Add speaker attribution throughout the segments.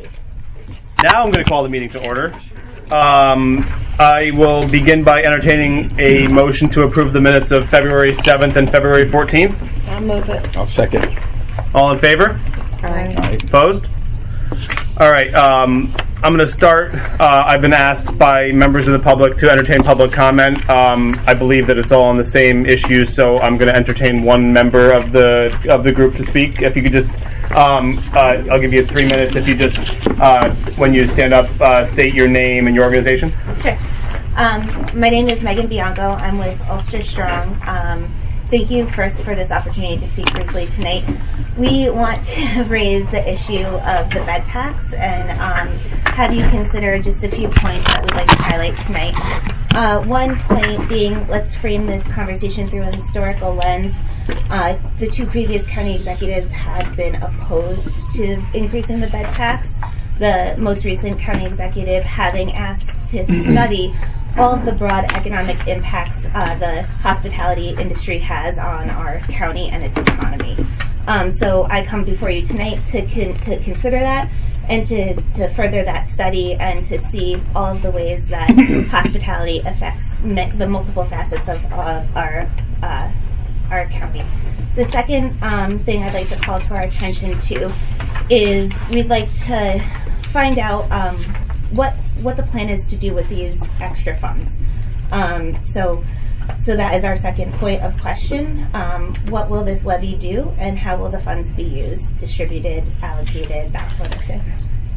Speaker 1: Now I'm going to call the meeting to order. I will begin by entertaining a motion to approve the minutes of February 7th and February 14th.
Speaker 2: I'll move it.
Speaker 3: I'll second.
Speaker 1: All in favor?
Speaker 2: Aye.
Speaker 1: Opposed? All right. I'm going to start. I've been asked by members of the public to entertain public comment. I believe that it's all on the same issue, so I'm going to entertain one member of the group to speak. If you could just, I'll give you 3 minutes. If you just, when you stand up, state your name and your organization.
Speaker 4: Sure. My name is Megan Bianco. I'm with Ulster Strong. Thank you first for this opportunity to speak briefly tonight. We want to raise the issue of the bed tax and have you consider just a few points that we'd like to highlight tonight. One point being, let's frame this conversation through a historical lens. The two previous county executives have been opposed to increasing the bed tax. The most recent county executive having asked to study all of the broad economic impacts the hospitality industry has on our county and its economy. So I come before you tonight to consider that and to further that study and to see all of the ways that hospitality affects the multiple facets of our county. The second thing I'd like to call to our attention to is we'd like to find out what the plan is to do with these extra funds. So that is our second point of question. What will this levy do, and how will the funds be used, distributed, allocated, that sort of thing?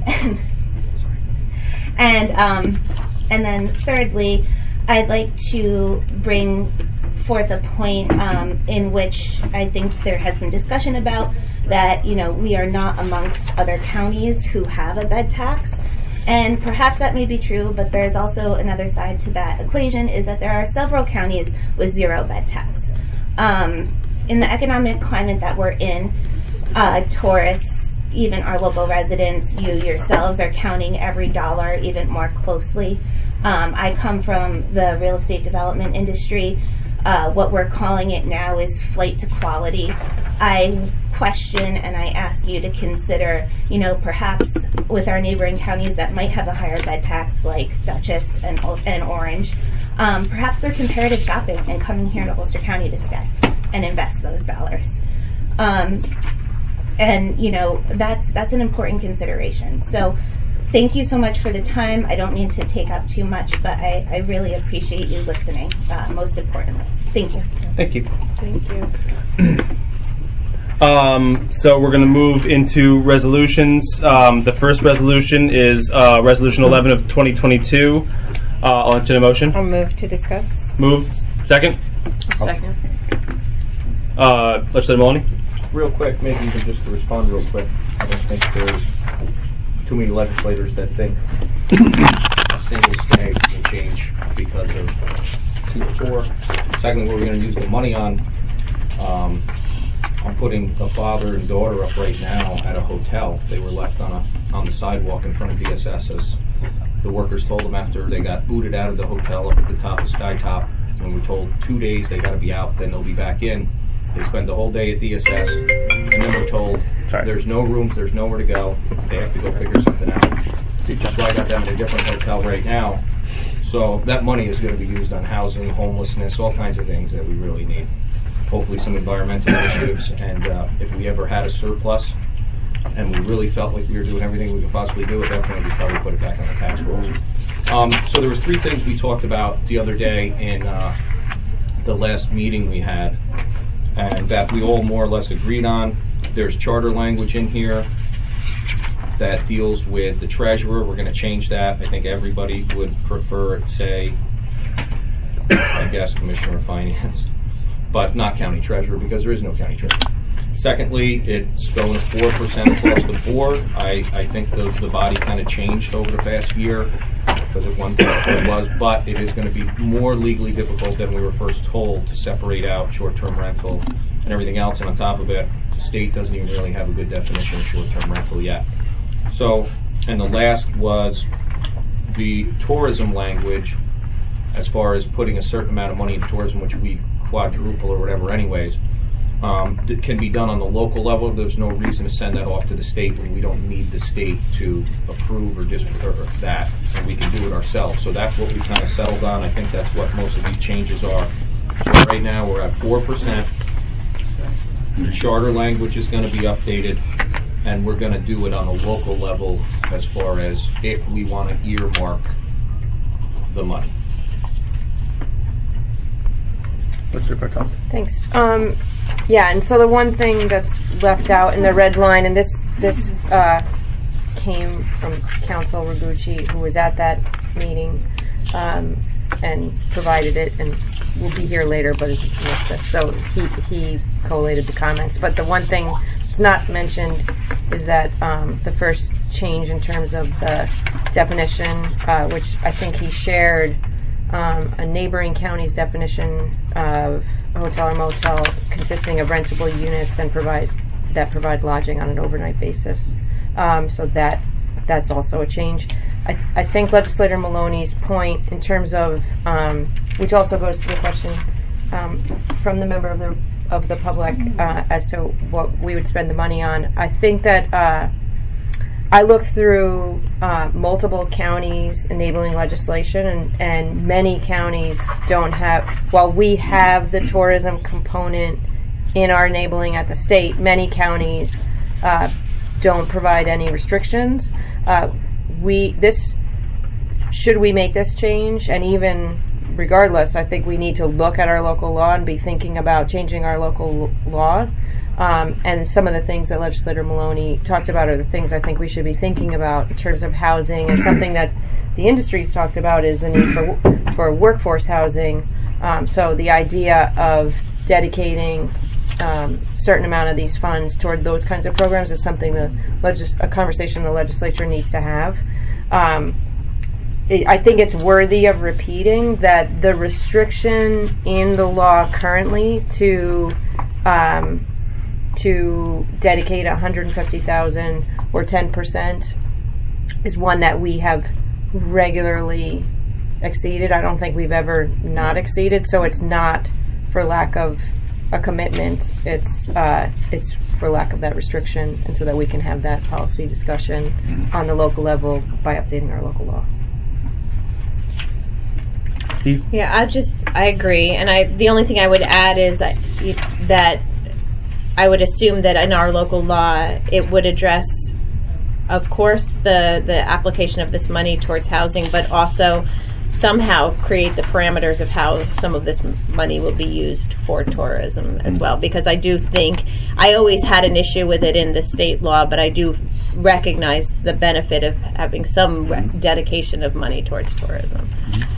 Speaker 4: And then thirdly, I'd like to bring forth a point in which I think there has been discussion about that, we are not amongst other counties who have a bed tax. And perhaps that may be true, but there's also another side to that equation, is that there are several counties with zero bed tax. In the economic climate that we're in, tourists, even our local residents, you yourselves are counting every dollar even more closely. I come from the real estate development industry. What we're calling it now is flight to quality. I question and I ask you to consider, perhaps with our neighboring counties that might have a higher bed tax like Dutchess and Orange, perhaps they're comparative shopping and coming here to Ulster County to stay and invest those dollars. And that's an important consideration. So thank you so much for the time. I don't mean to take up too much, but I really appreciate you listening, most importantly. Thank you.
Speaker 1: Thank you.
Speaker 2: Thank you.
Speaker 1: So we're going to move into resolutions. The first resolution is Resolution 11 of 2022. I'll entertain a motion.
Speaker 2: I'll move to discuss.
Speaker 1: Moved. Second?
Speaker 2: Second.
Speaker 1: Legislator Maloney?
Speaker 3: Real quick, maybe even just to respond real quick. I don't think there's too many legislators that think a single stay will change because of 2 or 4. Secondly, what we're going to use the money on, I'm putting a father and daughter up right now at a hotel. They were left on the sidewalk in front of DSS as the workers told them after they got booted out of the hotel up at the top of Skytop, and we're told 2 days they got to be out, then they'll be back in. They spend the whole day at DSS, and then we're told there's no rooms, there's nowhere to go. They have to go figure something out. That's why I got them in a different hotel right now. So that money is going to be used on housing, homelessness, all kinds of things that we really need. Hopefully some environmental initiatives, and if we ever had a surplus and we really felt like we were doing everything we could possibly do, at that point we'd probably put it back on the tax rolls. So there was 3 things we talked about the other day in the last meeting we had, and that we all more or less agreed on. There's charter language in here that deals with the treasurer. We're going to change that. I think everybody would prefer it say, I guess, Commissioner of Finance, but not county treasurer, because there is no county treasurer. Secondly, it's going to 4% across the board. I think the body kind of changed over the past year, because at one point it was, but it is going to be more legally difficult than we were first told to separate out short-term rental and everything else. And on top of it, the state doesn't even really have a good definition of short-term rental yet. So, and the last was the tourism language, as far as putting a certain amount of money into tourism, which we quadruple or whatever anyways. can be done on the local level. There's no reason to send that off to the state when we don't need the state to approve or disapprove that, and we can do it ourselves. So that's what we kind of settled on. I think that's what most of these changes are. So right now we're at 4%. The charter language is going to be updated, and we're going to do it on a local level as far as if we want to earmark the money.
Speaker 1: Mr. Cortez.
Speaker 2: Thanks. Yeah, and so the one thing that's left out in the red line, and this came from Council Ragucci, who was at that meeting and provided it, and will be here later, but he missed this. So he collated the comments. But the one thing that's not mentioned is that the first change in terms of the definition, which I think he shared, a neighboring county's definition of a hotel or motel consisting of rentable units and provide lodging on an overnight basis. So that's also a change. I think Legislator Maloney's point in terms of, which also goes to the question from the member of the public as to what we would spend the money on. I think that I looked through multiple counties enabling legislation, and many counties don't have, while we have the tourism component in our enabling at the state, many counties don't provide any restrictions. Should we make this change, and even regardless, I think we need to look at our local law and be thinking about changing our local law. And some of the things that Legislator Maloney talked about are the things I think we should be thinking about in terms of housing. And something that the industry's talked about is the need for workforce housing. So the idea of dedicating certain amount of these funds toward those kinds of programs is something a conversation the legislature needs to have. I think it's worthy of repeating that the restriction in the law currently to dedicate $150,000 or 10% is one that we have regularly exceeded. I don't think we've ever not exceeded. So it's not for lack of a commitment. It's for lack of that restriction, and so that we can have that policy discussion on the local level by updating our local law. Yeah, I agree, and the only thing I would add is that I would assume that in our local law it would address, of course, the application of this money towards housing, but also somehow create the parameters of how some of this money will be used for tourism as well. Because I do think, I always had an issue with it in the state law, but I do recognize the benefit of having some dedication of money towards tourism.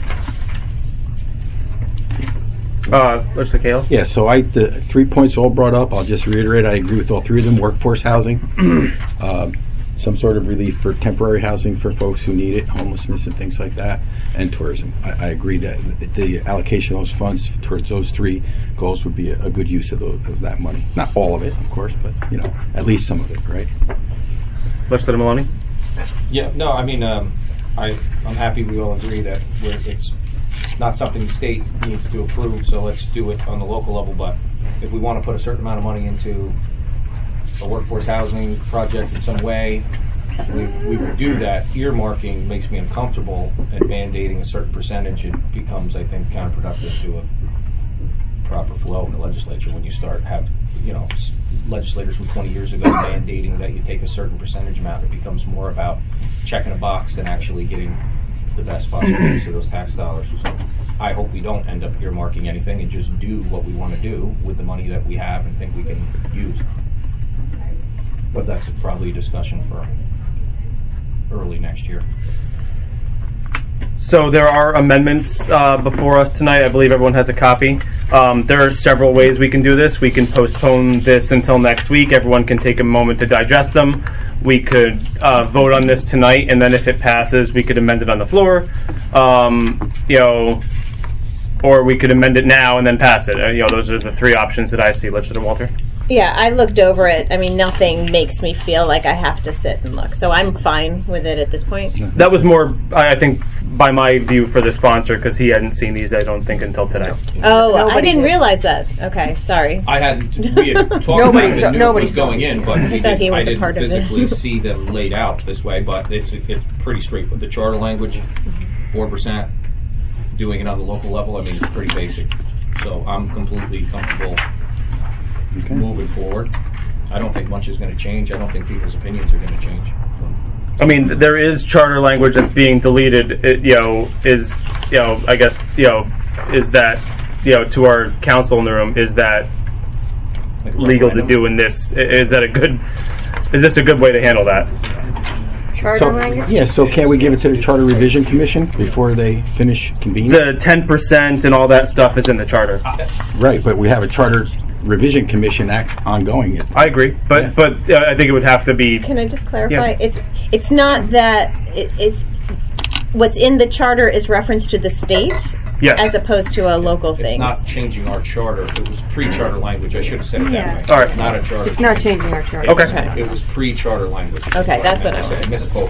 Speaker 1: Mr. Kale?
Speaker 5: Yeah, so the 3 points all brought up, I'll just reiterate, I agree with all three of them. Workforce housing, some sort of relief for temporary housing for folks who need it, homelessness and things like that, and tourism. I agree that the allocation of those funds towards those three goals would be a good use of that money. Not all of it, of course, but at least some of it, right?
Speaker 1: Legislator Maloney?
Speaker 3: Yeah, no, I mean, I'm happy we all agree that it's not something the state needs to approve, so let's do it on the local level. But if we want to put a certain amount of money into a workforce housing project in some way, we would do that. Earmarking makes me uncomfortable, and mandating a certain percentage, it becomes, I think, counterproductive to a proper flow in the legislature when you start legislators from 20 years ago mandating that you take a certain percentage amount. It becomes more about checking a box than actually getting the best possible use of those tax dollars. So I hope we don't end up earmarking anything and just do what we want to do with the money that we have and think we can use. But that's probably a discussion for early next year.
Speaker 1: So there are amendments before us tonight. I believe everyone has a copy. There are several ways we can do this. We can postpone this until next week. Everyone can take a moment to digest them. We could vote on this tonight, and then if it passes, we could amend it on the floor. Or we could amend it now and then pass it. Those are the three options that I see. Legislator Walter?
Speaker 2: Yeah, I looked over it. I mean, nothing makes me feel like I have to sit and look. So I'm fine with it at this point.
Speaker 1: That was more, I think, by my view, for the sponsor, because he hadn't seen these, I don't think, until today.
Speaker 6: Oh, I
Speaker 2: Nobody
Speaker 6: didn't
Speaker 2: did.
Speaker 6: realize that. Okay, sorry.
Speaker 3: I hadn't. We had talked
Speaker 2: Nobody
Speaker 3: about it
Speaker 2: saw-
Speaker 3: and knew
Speaker 2: nobody
Speaker 3: it was
Speaker 2: saw
Speaker 3: going
Speaker 2: these,
Speaker 3: in,
Speaker 2: yeah.
Speaker 3: but
Speaker 6: I thought he was a
Speaker 3: didn't
Speaker 6: part of it.
Speaker 3: physically see them laid out this way. But it's pretty straightforward. The charter language, 4%, doing it on the local level. I mean, it's pretty basic. So I'm completely comfortable moving forward. I don't think much is going to change. I don't think people's opinions are going to change.
Speaker 1: I mean, there is charter language that's being deleted. It, I guess, is that, to our council in the room, is that legal to do in this? Is this a good way to handle that?
Speaker 2: Charter language?
Speaker 5: Yeah, so can't we give it to the Charter Revision Commission before they finish convening?
Speaker 1: The 10% and all that stuff is in the charter.
Speaker 5: Right, but we have a Charter Revision Commission act ongoing.
Speaker 1: I agree, but I think it would have to be.
Speaker 6: Can I just clarify?
Speaker 1: Yeah.
Speaker 6: It's not that it's what's in the charter is reference to the state,
Speaker 1: Yes.
Speaker 6: as opposed to a local
Speaker 3: It's
Speaker 6: thing.
Speaker 3: not changing our charter. It was pre-charter language. I should have said it that way.
Speaker 1: All right.
Speaker 3: It's not a charter.
Speaker 2: It's not changing our charter.
Speaker 1: Okay.
Speaker 3: It was pre-charter language.
Speaker 6: Okay, that's what I
Speaker 3: said. I misspoke.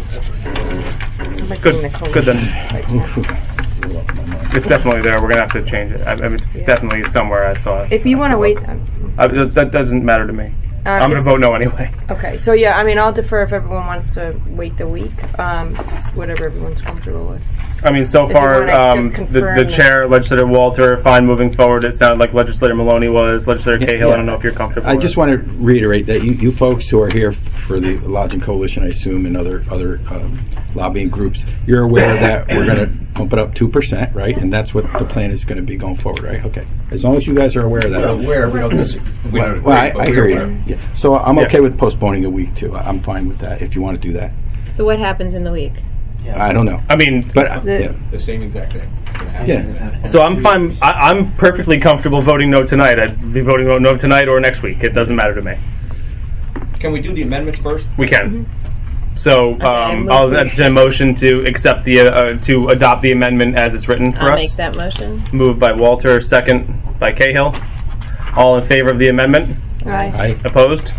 Speaker 1: Good then. It's definitely there. We're gonna have to change it. I mean, it's definitely somewhere I saw it.
Speaker 2: If you want to wait,
Speaker 1: That doesn't matter to me. I'm gonna
Speaker 2: it's-
Speaker 1: vote no anyway.
Speaker 2: okay. So yeah, I mean, I'll defer if everyone wants to wait the week. It's whatever everyone's comfortable with.
Speaker 1: I mean, so
Speaker 2: you
Speaker 1: far,
Speaker 2: wanna just
Speaker 1: the
Speaker 2: confirm that-
Speaker 1: chair, Legislator Walter, fine moving forward. It sounded like Legislator Maloney was. Legislator Cahill, I don't know if you're comfortable
Speaker 5: I
Speaker 1: with
Speaker 5: just
Speaker 1: it.
Speaker 5: want to reiterate that you folks who are here for the Lodging Coalition, I assume, and other lobbying groups, you're aware that we're going to bump it up 2%, right? And that's what the plan is going to be going forward, right? Okay. As long as you guys are aware of that.
Speaker 3: Where we don't disagree. We don't
Speaker 5: Well,
Speaker 3: agree, but
Speaker 5: I
Speaker 3: we're
Speaker 5: hear
Speaker 3: aware.
Speaker 5: you. Yeah. So I'm
Speaker 1: Yeah.
Speaker 5: okay with postponing a week, too. I'm fine with that if you want to do that.
Speaker 6: So what happens in the week?
Speaker 5: I don't know.
Speaker 1: I mean,
Speaker 5: But, yeah.
Speaker 3: The same exact thing. It's gonna happen.
Speaker 5: Yeah.
Speaker 1: so I'm fine. I'm perfectly comfortable voting no tonight. I'd be voting no tonight or next week. It doesn't matter to me.
Speaker 3: Can we do the amendments first?
Speaker 1: We can. So
Speaker 6: move
Speaker 1: I'll
Speaker 6: we
Speaker 1: entertain a motion to accept to adopt the amendment as it's written for
Speaker 6: I'll
Speaker 1: us.
Speaker 6: make that motion.
Speaker 1: Moved by Walter, second by Cahill. All in favor of the amendment?
Speaker 2: Right.
Speaker 1: Opposed?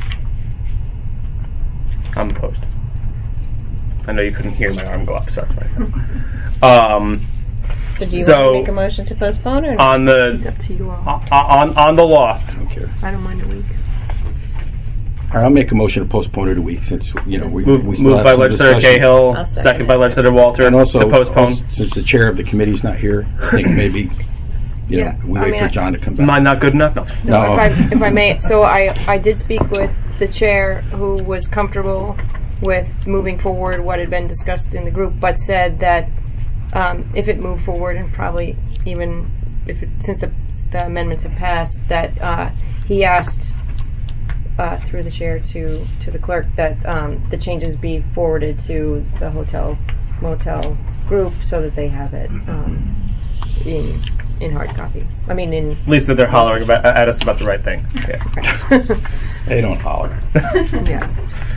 Speaker 1: I'm opposed. I know you couldn't hear my arm go up, so that's why I said.
Speaker 6: So do you
Speaker 1: So-
Speaker 6: want to make a motion to postpone or not?
Speaker 1: On
Speaker 2: It's
Speaker 1: the
Speaker 2: up to you all.
Speaker 1: on the law,
Speaker 5: I don't care.
Speaker 2: I don't mind a week.
Speaker 5: All right, I'll make a motion to postpone it a week since, we still
Speaker 1: moved
Speaker 5: have
Speaker 1: by
Speaker 5: some
Speaker 1: Legislator
Speaker 5: discussion.
Speaker 1: Cahill,
Speaker 6: I'll second
Speaker 1: second by
Speaker 6: it.
Speaker 1: Legislator Walter,
Speaker 5: And also,
Speaker 1: to postpone.
Speaker 5: since the chair of the committee's not here, I think maybe,
Speaker 2: Yeah,
Speaker 5: we
Speaker 2: I
Speaker 5: wait
Speaker 2: mean,
Speaker 5: for John to come back.
Speaker 1: Mine not good enough? No.
Speaker 5: No.
Speaker 2: If I may, so I did speak with the chair, who was comfortable with moving forward what had been discussed in the group, but said that if it moved forward, and probably even since the amendments have passed, that he asked through the chair to the clerk that the changes be forwarded to the hotel motel group so that they have it in hard copy. I mean, in
Speaker 1: At least that they're hollering at us about the right thing. Yeah.
Speaker 5: They don't holler.
Speaker 2: yeah.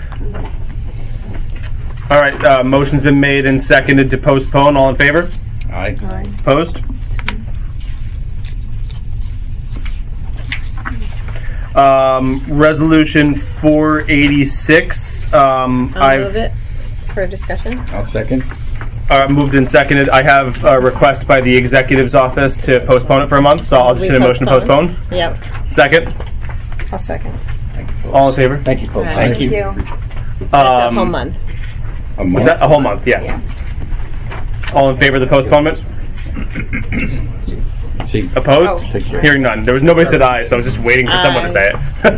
Speaker 1: All right. Motion's been made and seconded to postpone. All in favor?
Speaker 5: Aye.
Speaker 1: Opposed? Resolution 486.
Speaker 6: I'll move
Speaker 1: I've
Speaker 6: it for discussion.
Speaker 5: I'll second.
Speaker 1: moved and seconded. I have a request by the executive's office to postpone it for a month, so I'll just
Speaker 6: We
Speaker 1: do a motion to postpone.
Speaker 6: Yep.
Speaker 1: Second.
Speaker 2: I'll second.
Speaker 1: All in favor?
Speaker 5: Thank you, folks.
Speaker 6: Right.
Speaker 2: Thank you.
Speaker 6: That's a whole month.
Speaker 5: A month?
Speaker 1: Was that a whole month? Yeah. All in favor of the postponement?
Speaker 5: See,
Speaker 1: Opposed?
Speaker 5: take care.
Speaker 1: Hearing none. There was nobody said aye, so I was just waiting for someone to say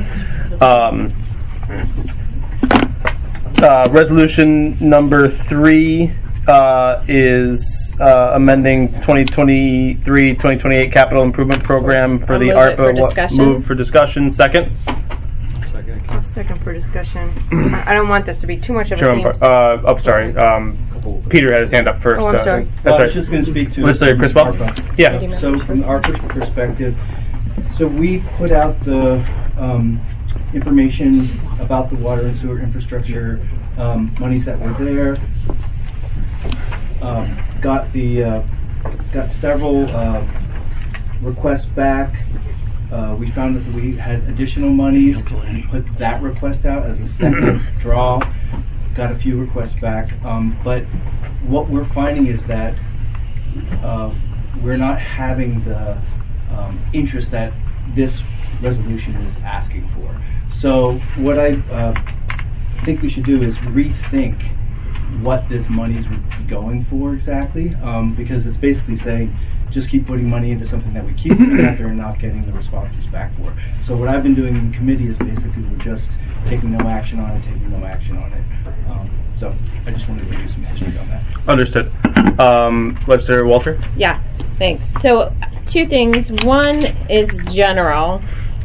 Speaker 1: it. Resolution number 3 is amending 2023-2028 capital improvement program for
Speaker 6: I'll
Speaker 1: the
Speaker 6: move it
Speaker 1: ARPA.
Speaker 6: for discussion.
Speaker 1: Move for discussion. Second.
Speaker 2: I'll second for discussion. I don't want this to be too much of a
Speaker 1: Chairman
Speaker 2: theme.
Speaker 1: Bar- sorry. Peter had his hand up first.
Speaker 2: Oh, I'm sorry.
Speaker 1: That's
Speaker 7: Well, I
Speaker 1: right.
Speaker 7: was just going to speak to
Speaker 1: Legislator Criswell?
Speaker 7: ARPA.
Speaker 1: Yeah.
Speaker 7: So from our perspective, so we put out the information about the water and sewer infrastructure monies that were there. Got several requests back. We found that we had additional monies and put that request out as a second draw. Got a few requests back, but what we're finding is that we're not having the interest that this resolution is asking for. So what I think we should do is rethink what this money is going for exactly, because it's basically saying just keep putting money into something that we keep and that they're not getting the responses back for. So what I've been doing in committee is basically we're just taking no action on it, taking no action on it. So I just wanted to give you some history on that.
Speaker 1: Understood. Legislator Walter?
Speaker 6: Yeah, thanks. So, two things. One is general.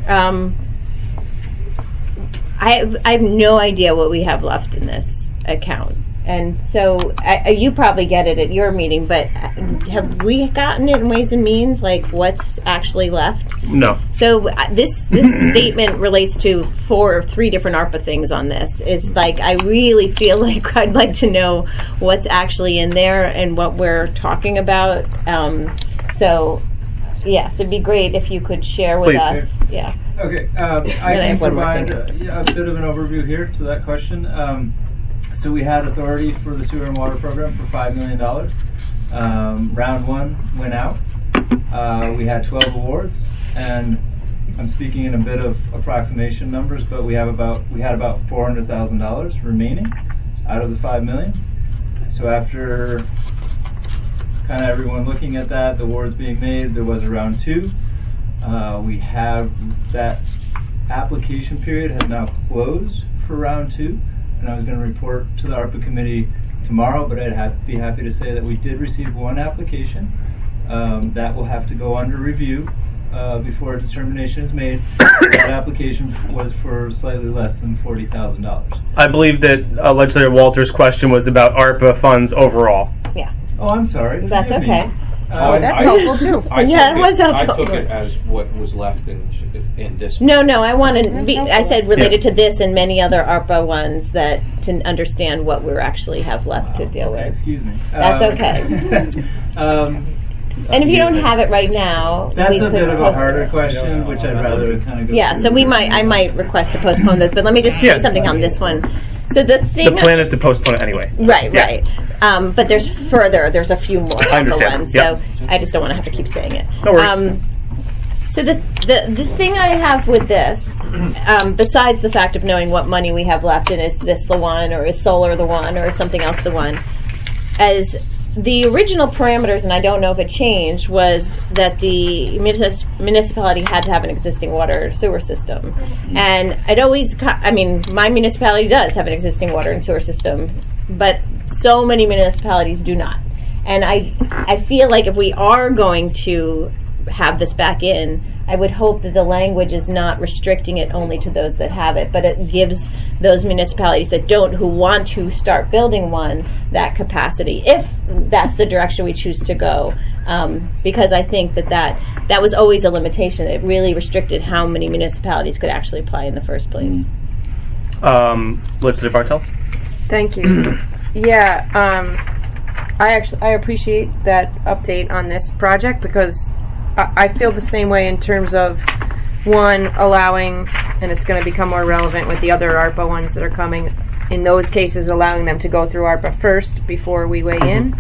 Speaker 6: I have no idea what we have left in this account. And so you probably get it at your meeting, but have we gotten it in Ways and Means, like what's actually left?
Speaker 1: No.
Speaker 6: So this statement relates to 4 or 3 different ARPA things on this. Is like I really feel like I'd like to know what's actually in there and what we're talking about. So yes, it'd be great if you could share with
Speaker 1: Please.
Speaker 6: us. Yeah.
Speaker 8: Okay, I
Speaker 6: I
Speaker 8: can
Speaker 6: have one more
Speaker 8: provide
Speaker 6: thing.
Speaker 8: a bit of an overview here to that question. So we had authority for the sewer and water program for $5 million. Round 1 went out. We had 12 awards, and I'm speaking in a bit of approximation numbers, but we had about $400,000 remaining out of the $5 million. So after kind of everyone looking at that, the awards being made, there was a round 2. We have that application period has now closed for round 2. And I was going to report to the ARPA committee tomorrow, but I'd be happy to say that we did receive 1 application. That will have to go under review before a determination is made. That application was for slightly less than $40,000.
Speaker 1: I believe that Legislator Walter's question was about ARPA funds overall.
Speaker 6: Yeah.
Speaker 8: Oh, I'm sorry.
Speaker 6: That's
Speaker 8: Forgive me.
Speaker 6: okay.
Speaker 2: That's helpful too.
Speaker 6: Yeah, it was helpful.
Speaker 3: I took it as what was left in this.
Speaker 6: No, I want to. I said related to this and many other ARPA ones that to understand what we actually have left to deal
Speaker 8: Okay,
Speaker 6: with.
Speaker 8: excuse me.
Speaker 6: That's okay. And if you don't have it right now,
Speaker 8: That's
Speaker 6: we
Speaker 8: a
Speaker 6: could
Speaker 8: bit of a
Speaker 6: postpone
Speaker 8: harder
Speaker 6: it.
Speaker 8: question, which I'd rather kind of go
Speaker 6: Yeah,
Speaker 8: through.
Speaker 6: so I might request to postpone this, but let me just
Speaker 1: Yeah.
Speaker 6: say something on this one. So the
Speaker 1: The
Speaker 6: thing,
Speaker 1: plan is to postpone it anyway.
Speaker 6: right. But there's a few more
Speaker 1: I understand.
Speaker 6: ones,
Speaker 1: Yep.
Speaker 6: so I just don't want to have to keep saying it.
Speaker 1: No worries.
Speaker 6: So the thing I have with this, besides the fact of knowing what money we have left, and is this the one, or is solar the one, or is something else the one, as the original parameters, and I don't know if it changed, was that the municipality had to have an existing water sewer system. And I'd always, my municipality does have an existing water and sewer system, but so many municipalities do not. And I feel like if we are going to have this back in, I would hope that the language is not restricting it only to those that have it, but it gives those municipalities that don't, who want to start building one, that capacity, if that's the direction we choose to go. Because I think that was always a limitation. It really restricted how many municipalities could actually apply in the first place.
Speaker 1: Legislator Bartels?
Speaker 2: Thank you. Yeah, I appreciate that update on this project because I feel the same way in terms of, one, allowing, and it's going to become more relevant with the other ARPA ones that are coming, in those cases allowing them to go through ARPA first before we weigh in.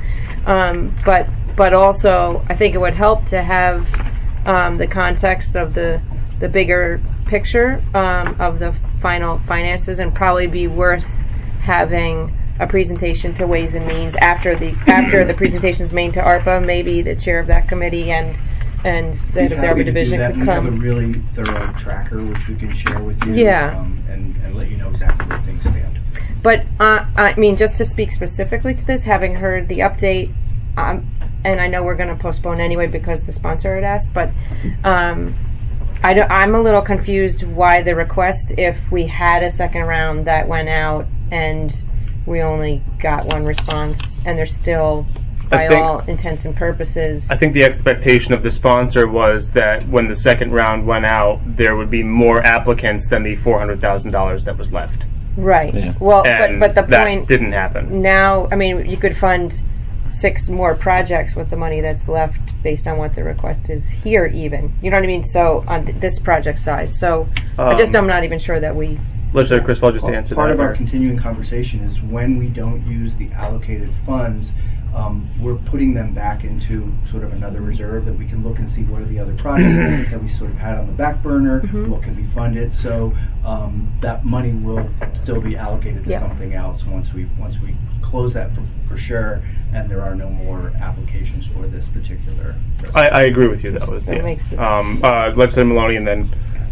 Speaker 2: But also, I think it would help to have the context of the bigger picture of the final finances, and probably be worth having a presentation to Ways and Means after the presentation is made to ARPA. Maybe the chair of that committee and the ARPA division could
Speaker 7: We have a
Speaker 2: come.
Speaker 7: really thorough tracker which we can share with you.
Speaker 2: Yeah.
Speaker 7: And let you know exactly where things stand.
Speaker 2: But just to speak specifically to this, having heard the update, and I know we're going to postpone anyway because the sponsor had asked, but I'm a little confused why the request, if we had a second round that went out and we only got 1 response, and there's still, by all intents and purposes.
Speaker 1: I think the expectation of the sponsor was that when the second round went out, there would be more applicants than the $400,000 that was left.
Speaker 2: Right.
Speaker 5: Yeah.
Speaker 2: Well,
Speaker 1: And
Speaker 2: but the
Speaker 1: that
Speaker 2: point
Speaker 1: didn't happen.
Speaker 2: now, you could fund 6 more projects with the money that's left based on what the request is here, even. You know what I mean? So on this project size. So I'm not even sure that we.
Speaker 1: Legislator Chris Paul, just to answer
Speaker 7: Part
Speaker 1: that.
Speaker 7: of our continuing conversation is when we don't use the allocated funds, we're putting them back into sort of another reserve that we can look and see what are the other projects that we sort of had on the back burner, what can be funded. So that money will still be allocated to something else once we close that for sure, and there are no more applications for this particular.
Speaker 1: I agree with you. That was
Speaker 2: So it makes this-
Speaker 1: Legislator Maloney, and then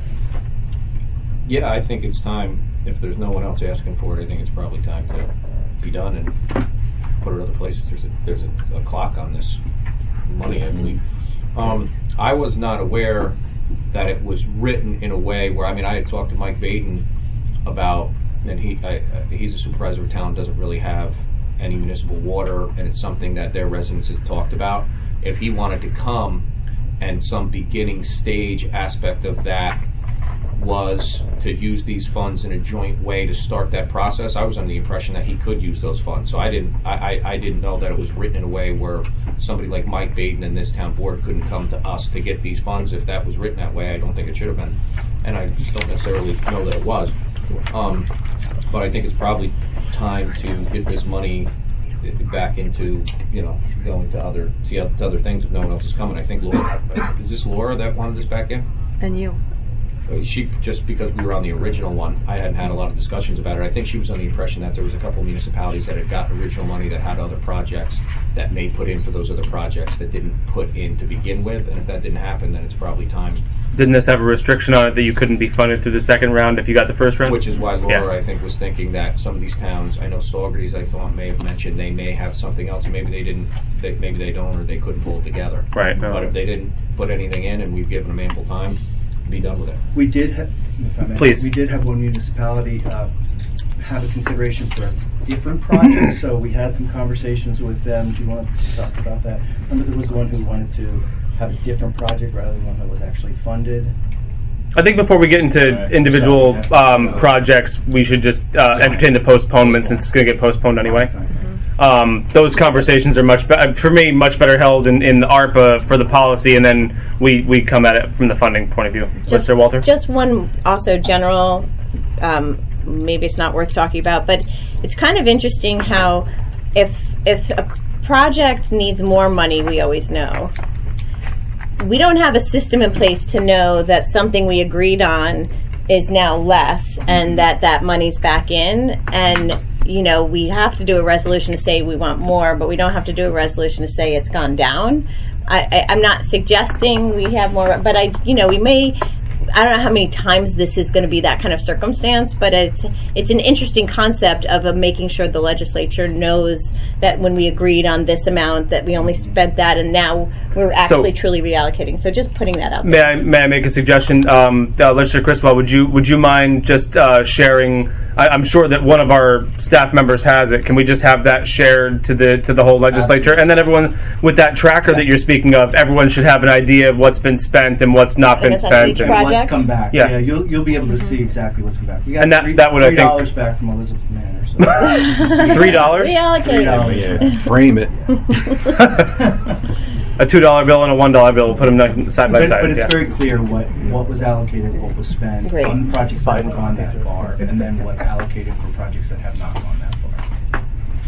Speaker 3: Yeah, I think it's time. If there's no one else asking for it, I think it's probably time to be done and put it other places. There's a clock on this money, I believe. I was not aware that it was written in a way where, I had talked to Mike Baden about, and he's a supervisor of town, doesn't really have any municipal water, and it's something that their residents have talked about. If he wanted to come, and some beginning stage aspect of that was to use these funds in a joint way to start that process, I was under the impression that he could use those funds. So I didn't know that it was written in a way where somebody like Mike Baden and this town board couldn't come to us to get these funds. If that was written that way, I don't think it should have been, and I don't necessarily know that it was. But I think it's probably time to get this money back into, going to other things if no one else is coming. I think Laura, is this Laura that wanted this back in?
Speaker 2: And you.
Speaker 3: She, just because we were on the original one, I hadn't had a lot of discussions about it. I think she was under the impression that there was a couple of municipalities that had got original money that had other projects that may put in for those other projects that didn't put in to begin with, and if that didn't happen, then it's probably time.
Speaker 1: didn't this have a restriction on it that you couldn't be funded through the second round if you got the first round?
Speaker 3: Which is why Laura,
Speaker 1: Yeah.
Speaker 3: I think, was thinking that some of these towns, I know Saugerties, I thought, may have mentioned they may have something else, maybe they didn't, maybe they don't, or they couldn't pull it together.
Speaker 1: Right. No.
Speaker 3: But if they didn't put anything in and we've given them ample time, be done with it.
Speaker 7: We did have, if I may,
Speaker 1: Please.
Speaker 7: we did have one municipality have a consideration for a different project, so we had some conversations with them. Do you want to talk about that? There was one who wanted to have a different project rather than one that was actually funded.
Speaker 1: I think before we get into individual projects, we should just entertain the postponement since it's going to get postponed anyway. Those conversations are much better held in the ARPA for the policy, and then we come at it from the funding point of view. Mr. Walter?
Speaker 6: Just one also general, maybe it's not worth talking about, but it's kind of interesting how if a project needs more money, we always know. We don't have a system in place to know that something we agreed on is now less and that money's back in. And, you know, we have to do a resolution to say we want more, but we don't have to do a resolution to say it's gone down. I'm not suggesting we have more, but we may. I don't know how many times this is going to be that kind of circumstance, but it's an interesting concept of making sure the legislature knows that when we agreed on this amount that we only spent that, and now we're actually truly reallocating. So just putting that out there.
Speaker 1: May I make a suggestion? Legislator Criswell, would you mind just sharing? I'm sure that one of our staff members has it. Can we just have that shared to the whole legislature? And then everyone, with that tracker that you're speaking of, everyone should have an idea of what's been spent and what's not been
Speaker 6: it's on
Speaker 1: spent.
Speaker 6: each
Speaker 1: and-
Speaker 6: project?
Speaker 7: What's come back?
Speaker 1: Yeah.
Speaker 7: You'll be able to see exactly what's come back. We got
Speaker 1: And that would, I think-
Speaker 7: $3 back from Elizabeth Manor. So.
Speaker 1: $3?
Speaker 6: Reallocating.
Speaker 7: $3.
Speaker 5: Frame it.
Speaker 1: A $2 bill and a $1 bill. We'll put them side by side.
Speaker 7: But it's
Speaker 1: yeah.
Speaker 7: very clear what was allocated, what was spent
Speaker 6: Great.
Speaker 7: on projects that have gone that far, and then what's allocated for projects that have not gone that far.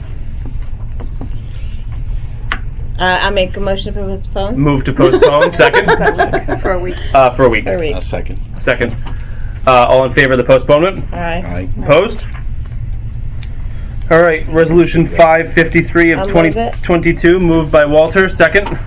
Speaker 6: I'll make a motion to postpone.
Speaker 1: Move to postpone. Second.
Speaker 2: For a week.
Speaker 1: For a week.
Speaker 6: For a week.
Speaker 5: A second.
Speaker 1: Second. All in favor of the postponement?
Speaker 6: All right.
Speaker 5: Aye.
Speaker 1: Opposed? All right. Resolution 553 of
Speaker 6: I'll move it.
Speaker 1: 2022, moved by Walter. Second.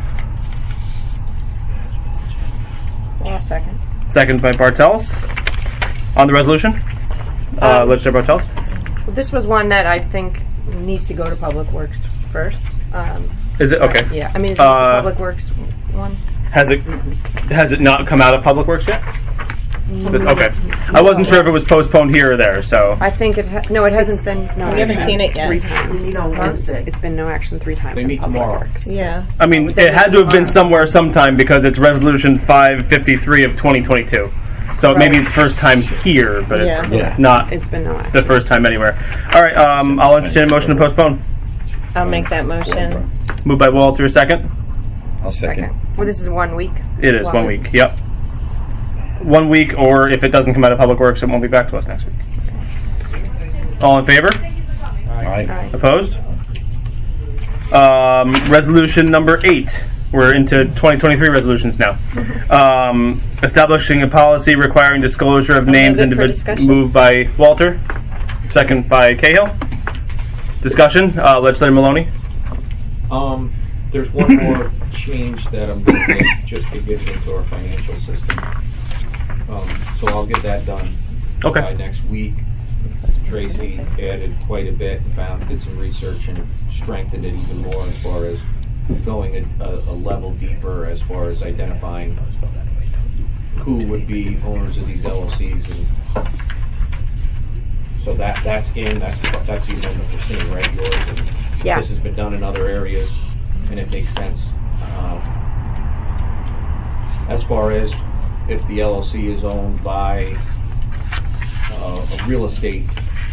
Speaker 2: Second.
Speaker 1: Second by Bartels. On the resolution? Legislator Bartels?
Speaker 2: Well, this was one that I think needs to go to Public Works first.
Speaker 1: Is it? Okay.
Speaker 2: Yeah, I mean, is this the Public Works one?
Speaker 1: Has it not come out of Public Works yet? Okay. I wasn't sure if it was postponed here or there, so.
Speaker 2: I think it hasn't been. No,
Speaker 6: We haven't seen it yet.
Speaker 9: 3 times.
Speaker 2: Meet on Wednesday.
Speaker 9: It's been no action 3 times.
Speaker 3: They
Speaker 9: in
Speaker 3: meet
Speaker 9: Public
Speaker 3: tomorrow.
Speaker 9: Works.
Speaker 6: Yeah.
Speaker 1: I mean, it had to have been somewhere sometime because it's Resolution 553 of 2022. So maybe it's first time here, but it's
Speaker 5: Yeah.
Speaker 1: not
Speaker 9: It's been no action.
Speaker 1: the first time anywhere. All right, I'll entertain a motion to postpone.
Speaker 6: I'll make that motion.
Speaker 1: Moved by Walter, second.
Speaker 5: I'll second.
Speaker 2: Well, this is 1 week.
Speaker 1: It is 1 week. Yep. 1 week, or if it doesn't come out of Public Works, it won't be back to us next week. All in favor?
Speaker 5: Aye.
Speaker 1: Opposed? Resolution number 8. We're into 2023 resolutions now. Establishing a policy requiring disclosure of names
Speaker 6: move it for
Speaker 1: individuals.
Speaker 6: discussion.
Speaker 1: Moved by Walter, second by Cahill. Discussion. Legislator Maloney.
Speaker 3: There's one more change that I'm going to make just to get it into our financial system. So I'll get that done by next week. Tracy added quite a bit and did some research and strengthened it even more as far as going a level deeper as far as identifying who would be owners of these LLCs, and so that's the amendment we're seeing, right? Yours, and this has been done in other areas, and it makes sense. As far as if the LLC is owned by a real estate,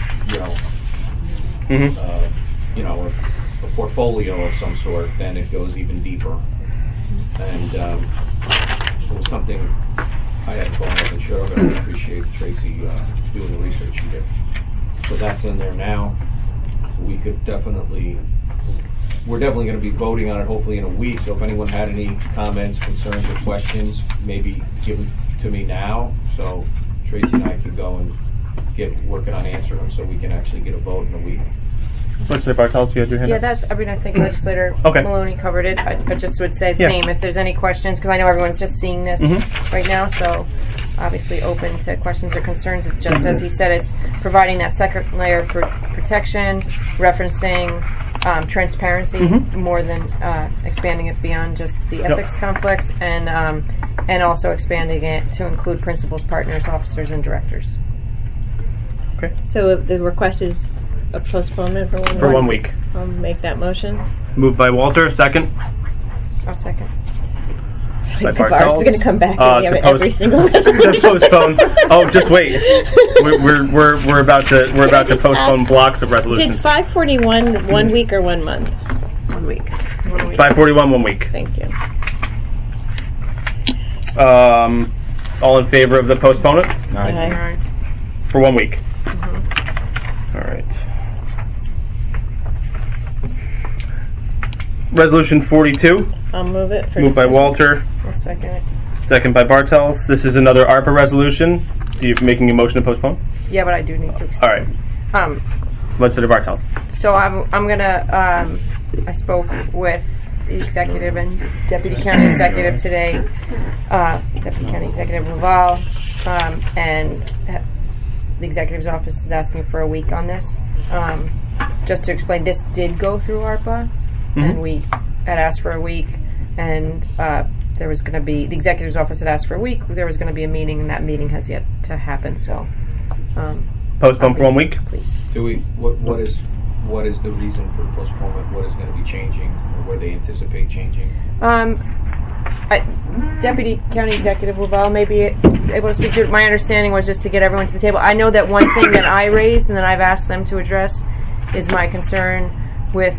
Speaker 3: a portfolio of some sort, then it goes even deeper. And it was something I had to go up and show, but I appreciate Tracy doing the research she did. So that's in there now. We're definitely going to be voting on it hopefully in a week. So if anyone had any comments, concerns, or questions, maybe give them to me now. So Tracy and I can go and get working on answering them so we can actually get a vote in a week.
Speaker 1: Legislator Bartels, you have your hand up?
Speaker 2: I think Legislator Maloney covered it. I just would say the same. If there's any questions, because I know everyone's just seeing this right now, so obviously open to questions or concerns. Just as he said, it's providing that second layer for protection, referencing transparency more than expanding it beyond just the ethics conflicts, and also expanding it to include principals, partners, officers, and directors.
Speaker 1: Okay.
Speaker 6: So the request is a postponement for 1 week?
Speaker 1: For 1 week.
Speaker 6: I'll make that motion.
Speaker 1: Moved by Walter, second.
Speaker 2: I'll second.
Speaker 1: By
Speaker 6: The bar
Speaker 1: Bartels.
Speaker 6: is going to come back and we have every single resolution.
Speaker 1: To postpone. Oh, just wait. We're about to postpone blocks of
Speaker 6: Did
Speaker 1: resolutions.
Speaker 6: 541 1 week or 1 month?
Speaker 2: 1 week. 1 week.
Speaker 1: 541 1 week.
Speaker 6: Thank you.
Speaker 1: All in favor of the postponement
Speaker 2: All right.
Speaker 1: for 1 week. All right. Resolution 42,
Speaker 6: I'll move it. For
Speaker 1: moved by
Speaker 6: discussion.
Speaker 1: Walter,
Speaker 2: I'll second it.
Speaker 1: second by Bartels. This is another ARPA resolution. Are you making a motion to postpone?
Speaker 2: Yeah, but I do need to
Speaker 1: All
Speaker 2: explain.
Speaker 1: right. Legislator Bartels.
Speaker 2: So I'm gonna. I spoke with the executive and deputy county executive today. Deputy county executive Laval, and the executive's office is asking for a week on this. Just to explain, this did go through ARPA, and we had asked for a week, and there was going to be the executive's office had asked for a week. There was going to be a meeting, and that meeting has yet to happen. So.
Speaker 1: Postpone for 1 week?
Speaker 2: Please.
Speaker 3: What is the reason for postponement? What is going to be changing, or where they anticipate changing?
Speaker 2: Deputy County Executive Laval may be able to speak to it. My understanding was just to get everyone to the table. I know that one thing that I raised and that I've asked them to address is my concern with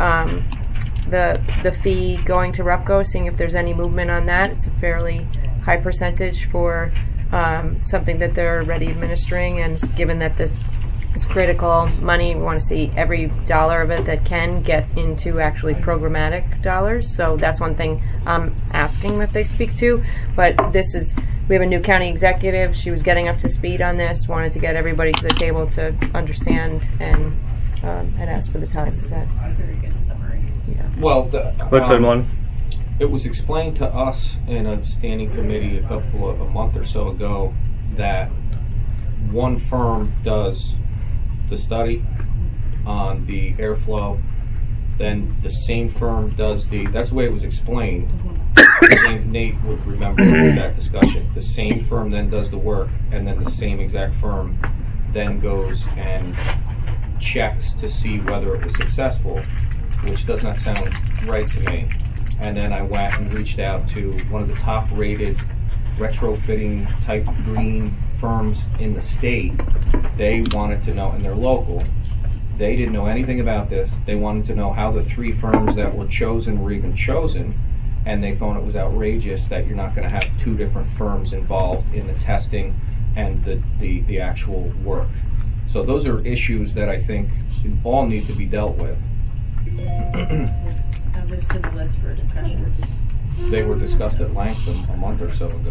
Speaker 2: the fee going to RUPCO, seeing if there's any movement on that. It's a fairly high percentage for something that they're already administering, and given that this is critical money, we want to see every dollar of it that can get into actually programmatic dollars. So that's one thing I'm asking that they speak to. But we have a new county executive. She was getting up to speed on this, wanted to get everybody to the table to understand, and had asked for the time. Is that very good summary? Yeah.
Speaker 3: Well,
Speaker 1: It
Speaker 3: was explained to us in a standing committee a month or so ago that one firm does the study on the airflow, then the same firm does that's the way it was explained. Nate would remember that discussion. The same firm then does the work, and then the same exact firm then goes and checks to see whether it was successful, which does not sound right to me. And then I went and reached out to one of the top-rated retrofitting type green firms in the state. They wanted to know, and they're local, they didn't know anything about this. They wanted to know how the three firms that were chosen were even chosen, and they found it was outrageous that you're not going to have two different firms involved in the testing and the actual work. So those are issues that I think all need to be dealt with.
Speaker 9: Add this to the list for discussion.
Speaker 3: They were discussed at length a month or so ago.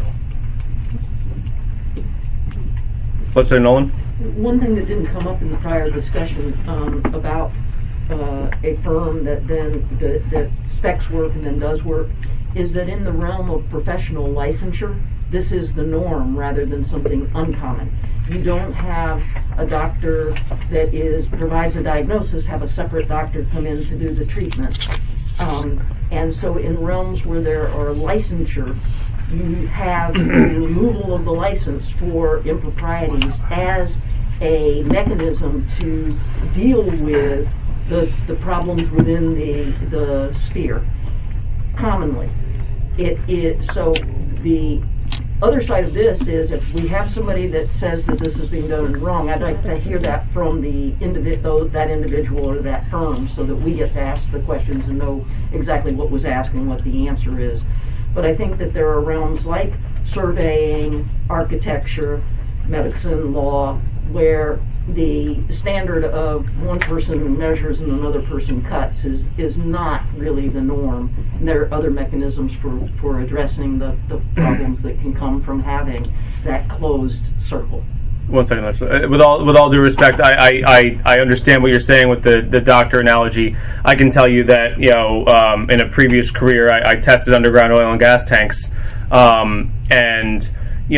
Speaker 1: Let's say Nolan.
Speaker 10: One thing that didn't come up in the prior discussion about a firm that specs work and then does work is that in the realm of professional licensure, this is the norm rather than something uncommon. You don't have a doctor that provides a diagnosis, have a separate doctor come in to do the treatment. And so in realms where there are licensure, you have the removal of the license for improprieties as a mechanism to deal with the problems within the sphere. Commonly, so the other side of this is if we have somebody that says that this is being done wrong, I'd like to hear that from that individual or that firm so that we get to ask the questions and know exactly what was asked and what the answer is. But I think that there are realms like surveying, architecture, medicine, law, where the standard of one person measures and another person cuts is not really the norm. And there are other mechanisms for addressing the problems that can come from having that closed circle.
Speaker 1: 1 second. With all due respect, I understand what you're saying with the doctor analogy. I can tell you that in a previous career, I tested underground oil and gas tanks, and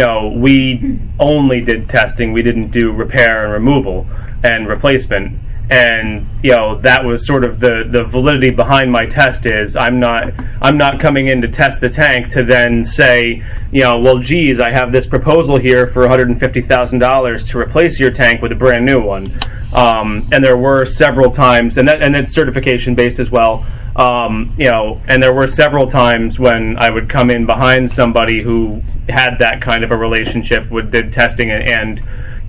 Speaker 1: we only did testing. We didn't do repair and removal and replacement. And that was sort of the validity behind my test is I'm not coming in to test the tank to then say, well, geez, I have this proposal here for $150,000 to replace your tank with a brand new one. And there were several times, and it's certification based as well. And there were several times when I would come in behind somebody who had that kind of a relationship did testing and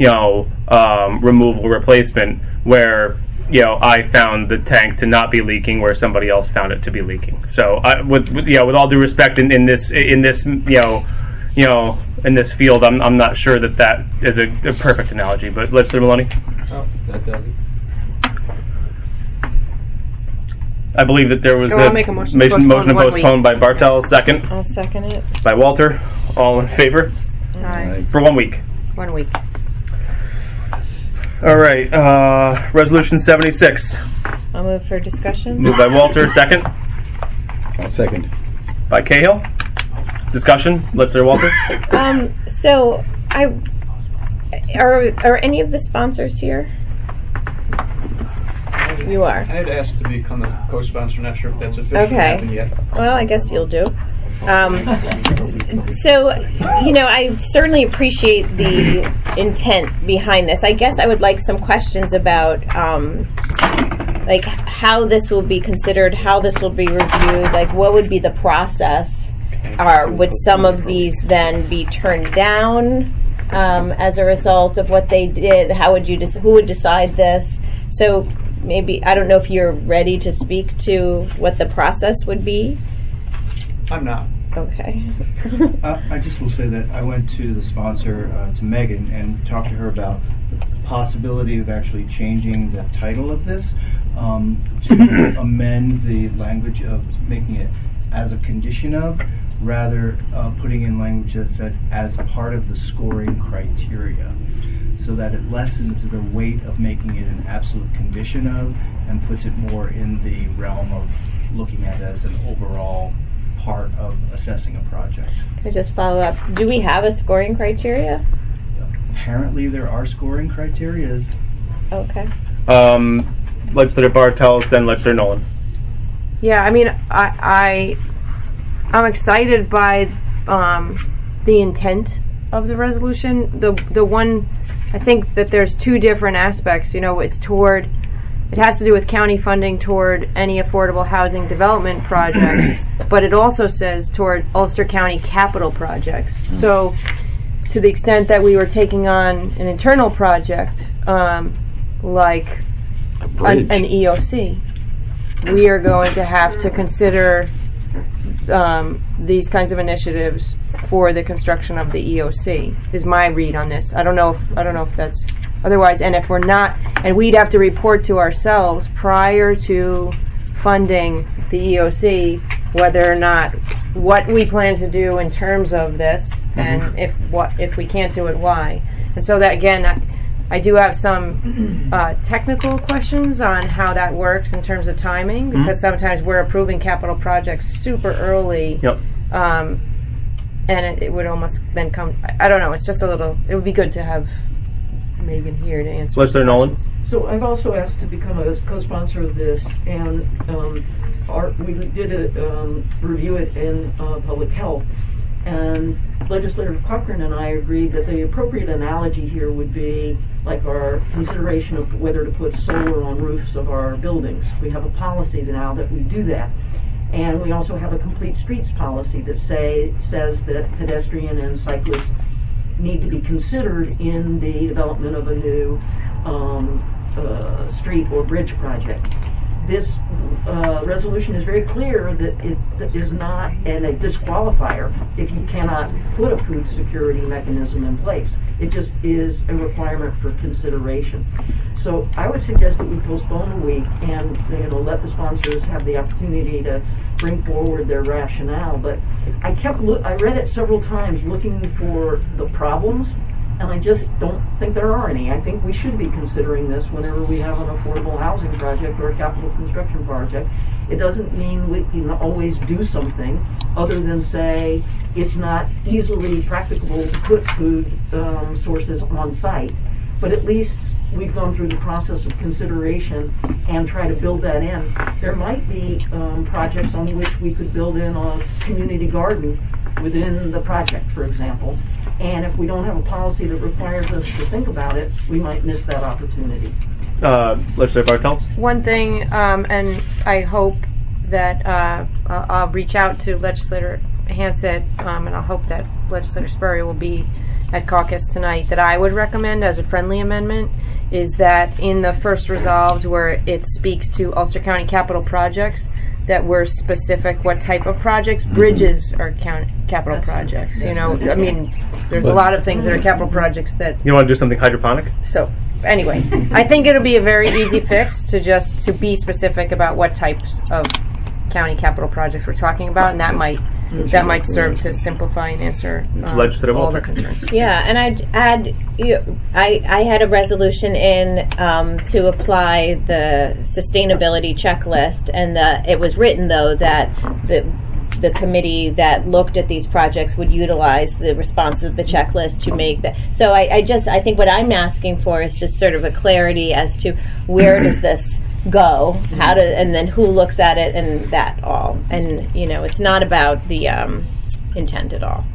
Speaker 1: removal replacement where I found the tank to not be leaking where somebody else found it to be leaking. So with all due respect in this field, I'm not sure that is a perfect analogy. But Legislator Maloney.
Speaker 3: Oh, that does it.
Speaker 1: I believe that there was
Speaker 2: I'll make a motion to
Speaker 1: postpone by Bartel, second.
Speaker 6: I'll second it.
Speaker 1: By Walter. All in favor?
Speaker 2: Aye.
Speaker 1: For 1 week.
Speaker 2: 1 week.
Speaker 1: All right. Resolution 76.
Speaker 6: I'll move for discussion.
Speaker 1: Moved by Walter, second.
Speaker 5: I'll second.
Speaker 1: By Cahill. Discussion. Legislator Walter.
Speaker 6: So are any of the sponsors here? You are.
Speaker 11: I had asked to become a co-sponsor. Not sure if that's officially happened yet.
Speaker 6: Well, I guess you'll do. So, I certainly appreciate the intent behind this. I guess I would like some questions about, like, how this will be considered, how this will be reviewed, like, what would be the process? Would some of these then be turned down as a result of what they did? How would who would decide this? So maybe, I don't know if you're ready to speak to what the process would be.
Speaker 11: I'm not.
Speaker 6: Okay.
Speaker 7: I just will say that I went to the sponsor, to Megan, and talked to her about the possibility of actually changing the title of this to amend the language of making it as a condition of, rather putting in language that said as part of the scoring criteria, so that it lessens the weight of making it an absolute condition of and puts it more in the realm of looking at it as an overall part of assessing a project.
Speaker 6: Can I just follow up? Do we have a scoring criteria?
Speaker 7: Apparently there are scoring criterias.
Speaker 6: Okay.
Speaker 1: Legislator Bartels, then Legislator Nolan.
Speaker 2: Yeah, I mean, I'm excited by the intent of the resolution. The one, I think that there's two different aspects. It has to do with county funding toward any affordable housing development projects, but it also says toward Ulster County capital projects. So, to the extent that we were taking on an internal project, like an EOC, we are going to have to consider these kinds of initiatives for the construction of the EOC. Is my read on this. I don't know if that's otherwise, and if we're not, and we'd have to report to ourselves prior to funding the EOC, whether or not what we plan to do in terms of this, and if we can't do it, why. And so that again, I do have some technical questions on how that works in terms of timing, because sometimes we're approving capital projects super early.
Speaker 1: Yep.
Speaker 2: And it would almost then come. I don't know. It's just a little. It would be good to have Megan here to answer.
Speaker 1: Legislator Nolan.
Speaker 10: So I've also asked to become a co-sponsor of this, and we did review it in public health, and Legislator Cochran and I agreed that the appropriate analogy here would be like our consideration of whether to put solar on roofs of our buildings. We have a policy now that we do that. And we also have a complete streets policy that says that pedestrian and cyclists need to be considered in the development of a new street or bridge project. This resolution is very clear that it is not a disqualifier if you cannot put a food security mechanism in place. It just is a requirement for consideration. So I would suggest that we postpone a week and let the sponsors have the opportunity to bring forward their rationale. But I read it several times looking for the problems, and I just don't think there are any. I think we should be considering this whenever we have an affordable housing project or a capital construction project. It doesn't mean we can always do something other than say it's not easily practicable to put food sources on site. But at least we've gone through the process of consideration and try to build that in. There might be projects on which we could build in a community garden within the project, for example. And if we don't have a policy that requires us to think about it, we might miss that opportunity.
Speaker 1: Legislator Bartels?
Speaker 2: One thing, and I hope that I'll reach out to Legislator Hansett, and I hope that Legislator Spurrier will be at caucus tonight, that I would recommend as a friendly amendment is that in the first resolved where it speaks to Ulster County capital projects, that we're specific what type of projects. Bridges are capital projects. I mean, there's a lot of things that are capital projects that...
Speaker 1: You want to do something hydroponic?
Speaker 2: So, anyway, I think it'll be a very easy fix to be specific about what types of county capital projects we're talking about, and that might serve to simplify and answer all the concerns.
Speaker 6: Yeah, and I'd add, I had a resolution in to apply the sustainability checklist, and it was written though that the committee that looked at these projects would utilize the responses of the checklist to make that. So I think what I'm asking for is just sort of a clarity as to where does this go, and then who looks at it, and that all. And it's not about the intent at all.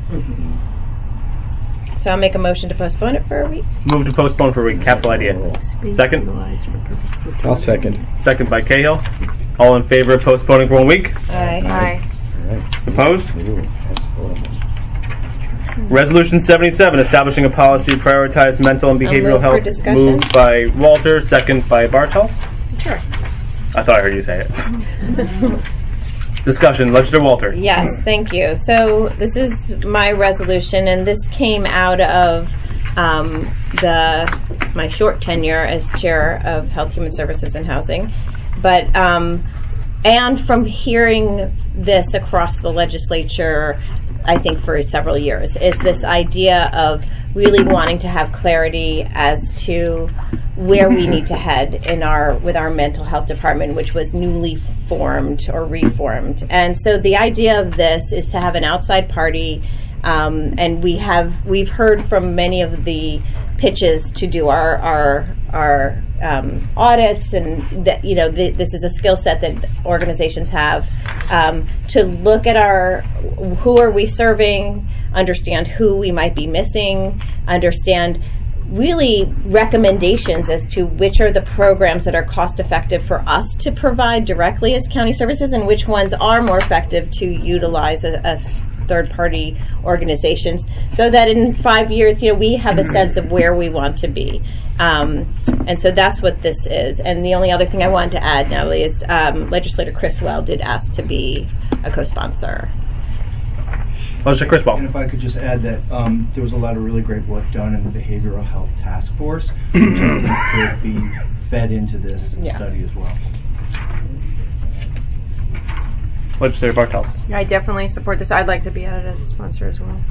Speaker 6: So I'll make a motion to postpone it for a week.
Speaker 1: Move to postpone for a week. Capital idea. Second.
Speaker 5: I'll second.
Speaker 1: Second by Cahill. All in favor of postponing for 1 week?
Speaker 6: Aye.
Speaker 2: Aye.
Speaker 1: Opposed? Resolution 77, establishing a policy to prioritize mental and behavioral health. Moved by Walter, second by Bartels.
Speaker 2: Sure.
Speaker 1: I thought I heard you say it. Discussion. Legislator Walter.
Speaker 6: Yes, thank you. So this is my resolution, and this came out of my short tenure as chair of Health, Human Services, and Housing. But and from hearing this across the legislature, I think for several years, is this idea of really wanting to have clarity as to where we need to head with our mental health department, which was newly formed or reformed. And so the idea of this is to have an outside party, and we've heard from many of the pitches to do our audits, and that this is a skill set that organizations have, to look at who are we serving, understand who we might be missing, understand really recommendations as to which are the programs that are cost effective for us to provide directly as county services, and which ones are more effective to utilize as third-party organizations, so that in 5 years, we have a sense of where we want to be. And so that's what this is. And the only other thing I wanted to add, Natalie, is Legislator Criswell did ask to be a co-sponsor.
Speaker 1: Legislator Criswell.
Speaker 7: And if I could just add that there was a lot of really great work done in the Behavioral Health Task Force, which I think could be fed into this study as well.
Speaker 1: Legislator Bartels.
Speaker 2: I definitely support this. I'd like to be added as a sponsor as well.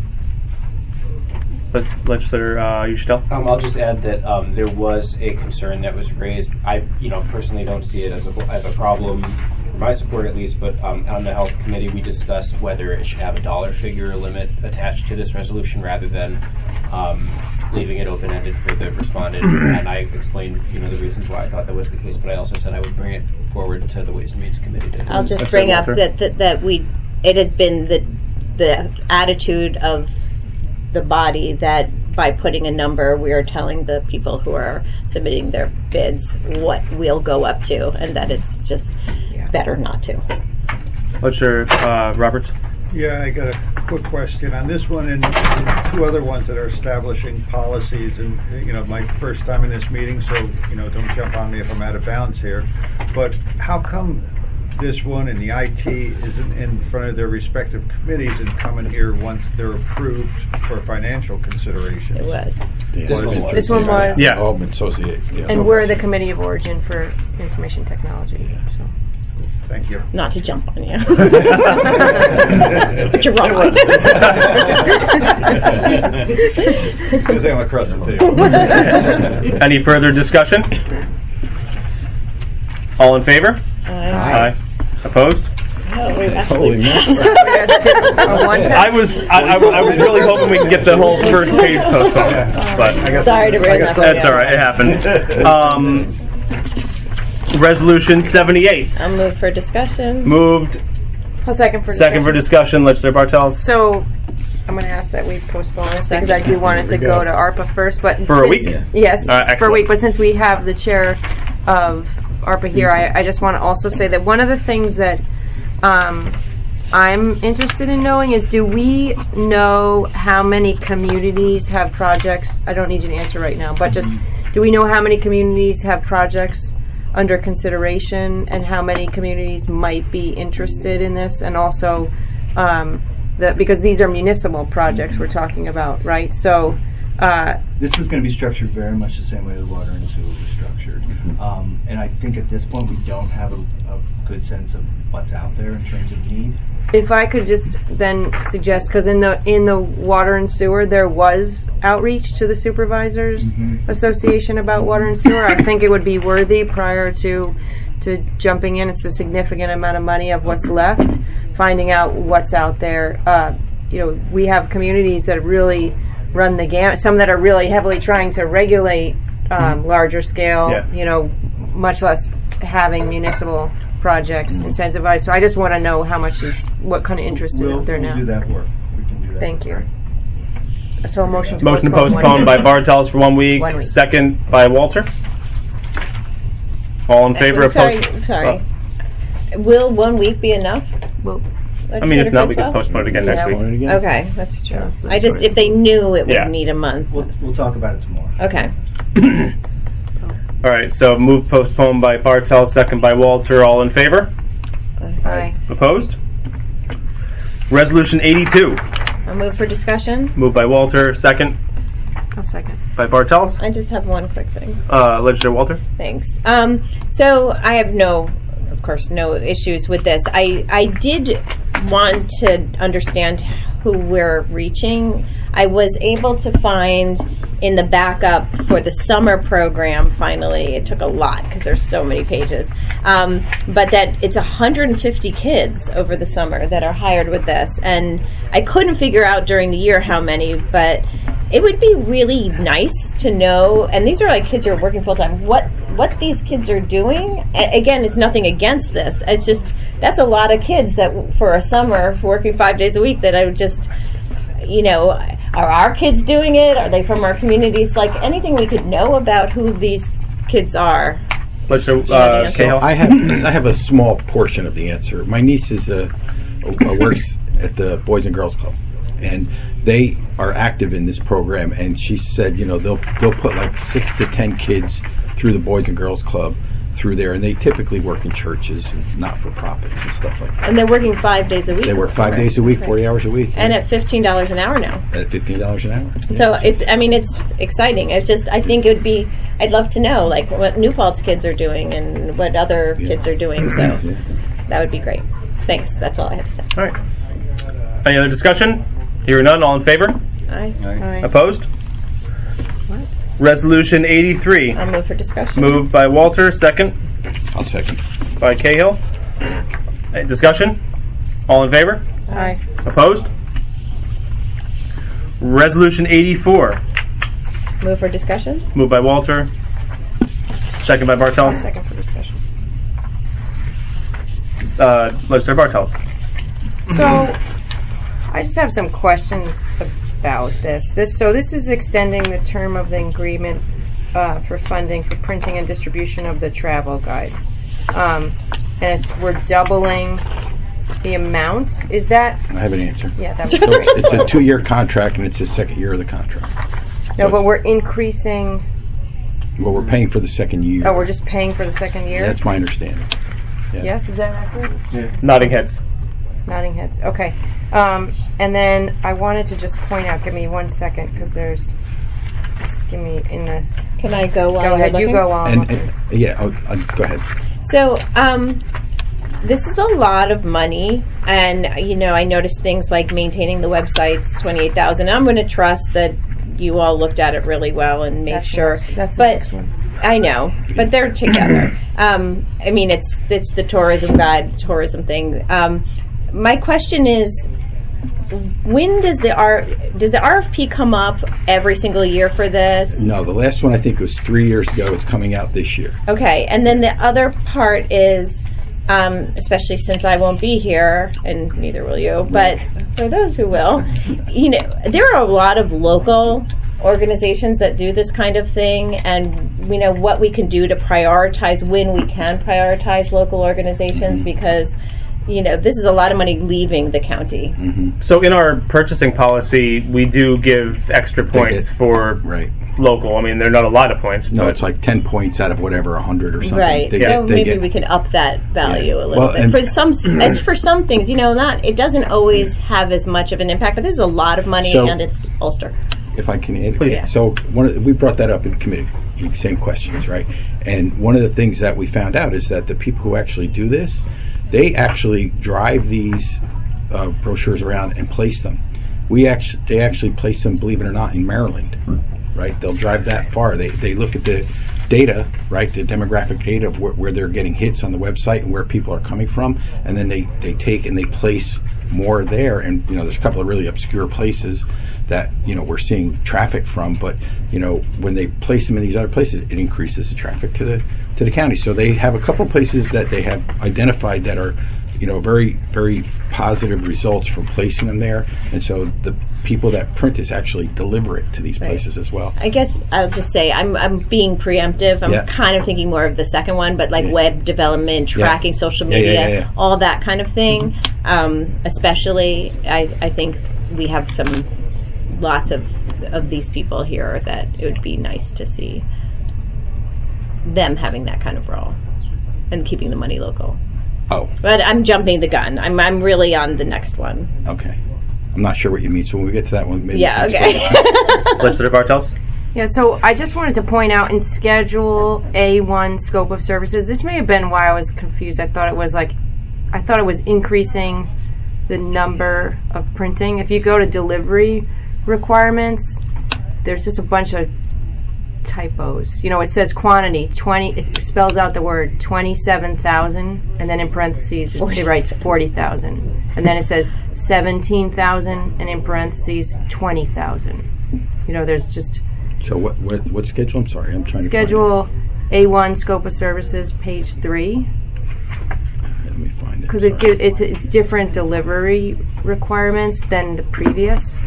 Speaker 1: Legislator Uchitel.
Speaker 12: I'll just add that there was a concern that was raised. I, personally don't see it as a problem, for my support at least, but on the Health Committee we discussed whether it should have a dollar figure limit attached to this resolution rather than leaving it open-ended for the respondent. And I explained, the reasons why I thought that was the case, but I also said I would bring it forward to the Ways and Means Committee.
Speaker 6: I'll just bring up that it has been the attitude of the body that by putting a number, we are telling the people who are submitting their bids what we'll go up to, and that it's just better not to.
Speaker 1: Legislator Roberts.
Speaker 13: Yeah, I got a quick question on this one and two other ones that are establishing policies. And my first time in this meeting, so don't jump on me if I'm out of bounds here. But how come this one and the IT isn't in front of their respective committees and coming here once they're approved for financial consideration?
Speaker 6: It was.
Speaker 2: This one was.
Speaker 1: Yeah.
Speaker 5: Altman Associate. Yeah.
Speaker 2: And we're the committee of origin for information technology. So.
Speaker 13: Thank you.
Speaker 6: Not to jump on you. But you're wrong.
Speaker 13: Good thing I'm across the table.
Speaker 1: Any further discussion? All in favor?
Speaker 6: Aye.
Speaker 1: Opposed?
Speaker 5: Holy
Speaker 1: I was really hoping we could get the whole first page postponed, but
Speaker 6: Sorry to ruin that.
Speaker 1: that's all right. It happens. Resolution 78.
Speaker 6: I'll move for discussion.
Speaker 1: Moved.
Speaker 2: A second for
Speaker 1: Second for discussion. Legislator Bartels.
Speaker 2: So I'm going to ask that we postpone this because I do want it to go to ARPA first. But
Speaker 1: For a week?
Speaker 2: Yes, for a
Speaker 1: excellent.
Speaker 2: week. But since we have the chair of ARPA here, I just want to also say that one of the things that I'm interested in knowing is, do we know how many communities have projects? I don't need you to answer right now, but just do we know how many communities have projects under consideration and how many communities might be interested in this? And also, because these are municipal projects we're talking about, right? So
Speaker 7: this is going to be structured very much the same way the water and sewer was structured. And I think at this point we don't have a good sense of what's out there in terms of need.
Speaker 2: if I could just then suggest, because in the water and sewer there was outreach to the supervisors association about water and sewer. I think it would be worthy prior to jumping in. It's a significant amount of money of what's left, finding out what's out there. We have communities that really run the gamut. Some that are really heavily trying to regulate larger scale. Much less having municipal projects incentivized. So I just want to know what kind of interest is out there now.
Speaker 7: We'll do that work. We can do that.
Speaker 2: Thank you. So a motion to
Speaker 1: postpone by Bartels for 1 week.
Speaker 2: 1 week.
Speaker 1: Second by Walter. All in favor of postponing?
Speaker 6: Sorry. Will 1 week be enough?
Speaker 2: Well,
Speaker 1: if not, we can postpone it again next week.
Speaker 6: Okay, that's true. If they knew it would need a month.
Speaker 7: We'll talk about it tomorrow.
Speaker 6: Okay.
Speaker 1: All right, so move postponed by Bartels, second by Walter. All in favor?
Speaker 2: Aye.
Speaker 1: Opposed? Resolution 82.
Speaker 6: I'll move for discussion.
Speaker 1: Moved by Walter, second
Speaker 2: I'll second.
Speaker 1: by Bartels.
Speaker 6: I just have one quick thing.
Speaker 1: Legislator Walter.
Speaker 6: Thanks. So I have no issues with this. I did want to understand who we're reaching. I was able to find in the backup for the summer program, finally, it took a lot because there's so many pages, but that it's 150 kids over the summer that are hired with this. And I couldn't figure out during the year how many, but it would be really nice to know, and these are like kids who are working full-time, what these kids are doing. Again, it's nothing against this. It's just, that's a lot of kids that for a summer, working 5 days a week, that I would just, are our kids doing it? Are they from our communities? Like, anything we could know about who these kids are.
Speaker 1: Legislator Cahill.
Speaker 5: I have a small portion of the answer. My niece works at the Boys and Girls Club, and they are active in this program. And she said, they'll put like 6 to 10 kids through the Boys and Girls Club through there, and they typically work in churches and not-for-profits and stuff like that.
Speaker 6: And they're working 5 days a week.
Speaker 5: They work 5 days a week, 40 hours a week.
Speaker 6: And at $15 an hour now.
Speaker 5: At $15 an hour. Yeah.
Speaker 6: So it's exciting. I think it would be, I'd love to know, like, what New Paltz kids are doing and what other kids are doing. So that would be great. Thanks. That's all I have to say.
Speaker 1: All right. Any other discussion? Hearing none, all in favor?
Speaker 6: Aye.
Speaker 1: Opposed? Resolution 83.
Speaker 6: I'll move for discussion.
Speaker 1: Moved by Walter, second
Speaker 5: I'll second.
Speaker 1: by Cahill. Discussion? All in favor?
Speaker 2: Aye.
Speaker 1: Opposed? Resolution 84.
Speaker 6: Move for discussion.
Speaker 1: Moved by Walter, second by Bartels.
Speaker 2: Second for discussion.
Speaker 1: Legislator Bartels.
Speaker 2: So, I just have some questions about this. This is extending the term of the agreement for funding for printing and distribution of the travel guide, and we're doubling the amount. Is that?
Speaker 5: I have an answer.
Speaker 2: Yeah, that
Speaker 5: So
Speaker 2: was great.
Speaker 5: it's a 2-year contract, and it's the second year of the contract.
Speaker 2: No,
Speaker 5: So
Speaker 2: but we're increasing.
Speaker 5: well, we're paying for the second year.
Speaker 2: Oh, we're just paying for the second year.
Speaker 5: That's my understanding. Yeah.
Speaker 2: Yes, is that accurate?
Speaker 1: Nodding heads.
Speaker 2: Nodding heads. Okay. And then I wanted to just point out, give me 1 second, because just give me in this.
Speaker 6: Can I go while
Speaker 2: Go
Speaker 6: you're
Speaker 2: ahead, you
Speaker 6: looking?
Speaker 2: go while I'm looking.
Speaker 5: Go ahead.
Speaker 6: So, this is a lot of money, and I noticed things like maintaining the websites, $28,000. I'm going to trust that you all looked at it really well and made sure.
Speaker 2: That's the
Speaker 6: but
Speaker 2: next one.
Speaker 6: I know, but they're together. I mean, it's the tourism guide, tourism thing. My question is, when does the RFP come up every single year for this?
Speaker 5: No, the last one I think was 3 years ago. It's coming out this year.
Speaker 6: Okay, and then the other part is, especially since I won't be here, and neither will you, but for those who will, there are a lot of local organizations that do this kind of thing, and we know what we can do to prioritize when we can prioritize local organizations, because this is a lot of money leaving the county.
Speaker 5: Mm-hmm.
Speaker 1: So in our purchasing policy, we do give extra points for local. I mean, they're not a lot of points.
Speaker 5: No,
Speaker 1: but
Speaker 5: it's like 10 points out of whatever, 100 or something.
Speaker 6: Right. So maybe we can up that value a little bit. For some things, it doesn't always have as much of an impact, but this is a lot of money, and it's Ulster.
Speaker 5: If I can add,
Speaker 6: Yeah.
Speaker 5: so we brought that up in committee, same questions, right? And one of the things that we found out is that the people who actually do this, they actually drive these brochures around and place them. They actually place them, believe it or not, in Maryland, right? They'll drive that far. They look at the data, right, the demographic data of where they're getting hits on the website and where people are coming from, and then they take and they place more there. And there's a couple of really obscure places that we're seeing traffic from, but when they place them in these other places, it increases the traffic to the county. So they have a couple of places that they have identified that are very, very positive results from placing them there, and so the people that print this actually deliver it to these places as well.
Speaker 6: I guess I'll just say I'm being preemptive. I'm kind of thinking more of the second one, but like web development, tracking social media, all that kind of thing. Especially, I think we have lots of these people here that it would be nice to see them having that kind of role and keeping the money local.
Speaker 5: Oh.
Speaker 6: But I'm jumping the gun. I'm really on the next one.
Speaker 5: Okay. I'm not sure what you mean, so when we get to that one, maybe...
Speaker 6: Yeah, okay.
Speaker 1: Legislator Bartels?
Speaker 2: Yeah, so I just wanted to point out in Schedule A1 Scope of Services, this may have been why I was confused. I thought it was increasing the number of printing. If you go to delivery requirements, there's just a bunch of typos. It says quantity 20. It spells out the word 27,000, and then in parentheses it writes 40,000, and then it says 17,000, and in parentheses 20,000. There's just.
Speaker 5: So what schedule? I'm sorry, I'm trying
Speaker 2: Schedule to A1 Scope of Services, page 3.
Speaker 5: Let me find it.
Speaker 2: Because it's different delivery requirements than the previous.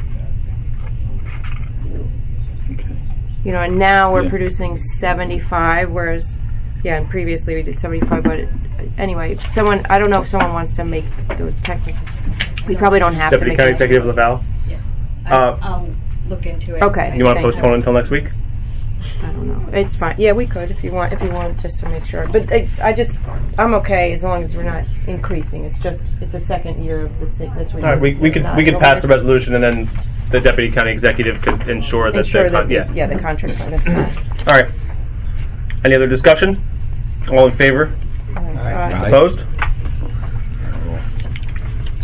Speaker 2: And now we're producing 75, whereas, and previously we did 75. But anyway, I don't know if someone wants to make those technical. We probably don't have
Speaker 1: Deputy
Speaker 2: to.
Speaker 1: Deputy County Executive Laval.
Speaker 9: Yeah, I'll look into it.
Speaker 2: Okay.
Speaker 1: You want to postpone until next week?
Speaker 2: I don't know. It's fine. Yeah, we could if you want. Just to make sure. But I'm okay as long as we're not increasing. It's a second year of the. That's what.
Speaker 1: All right, we could pass the resolution, and then the Deputy County Executive could ensure that
Speaker 2: the contract's fine. That's fine.
Speaker 1: All right. Any other discussion? All in favor?
Speaker 2: Aye.
Speaker 1: Opposed?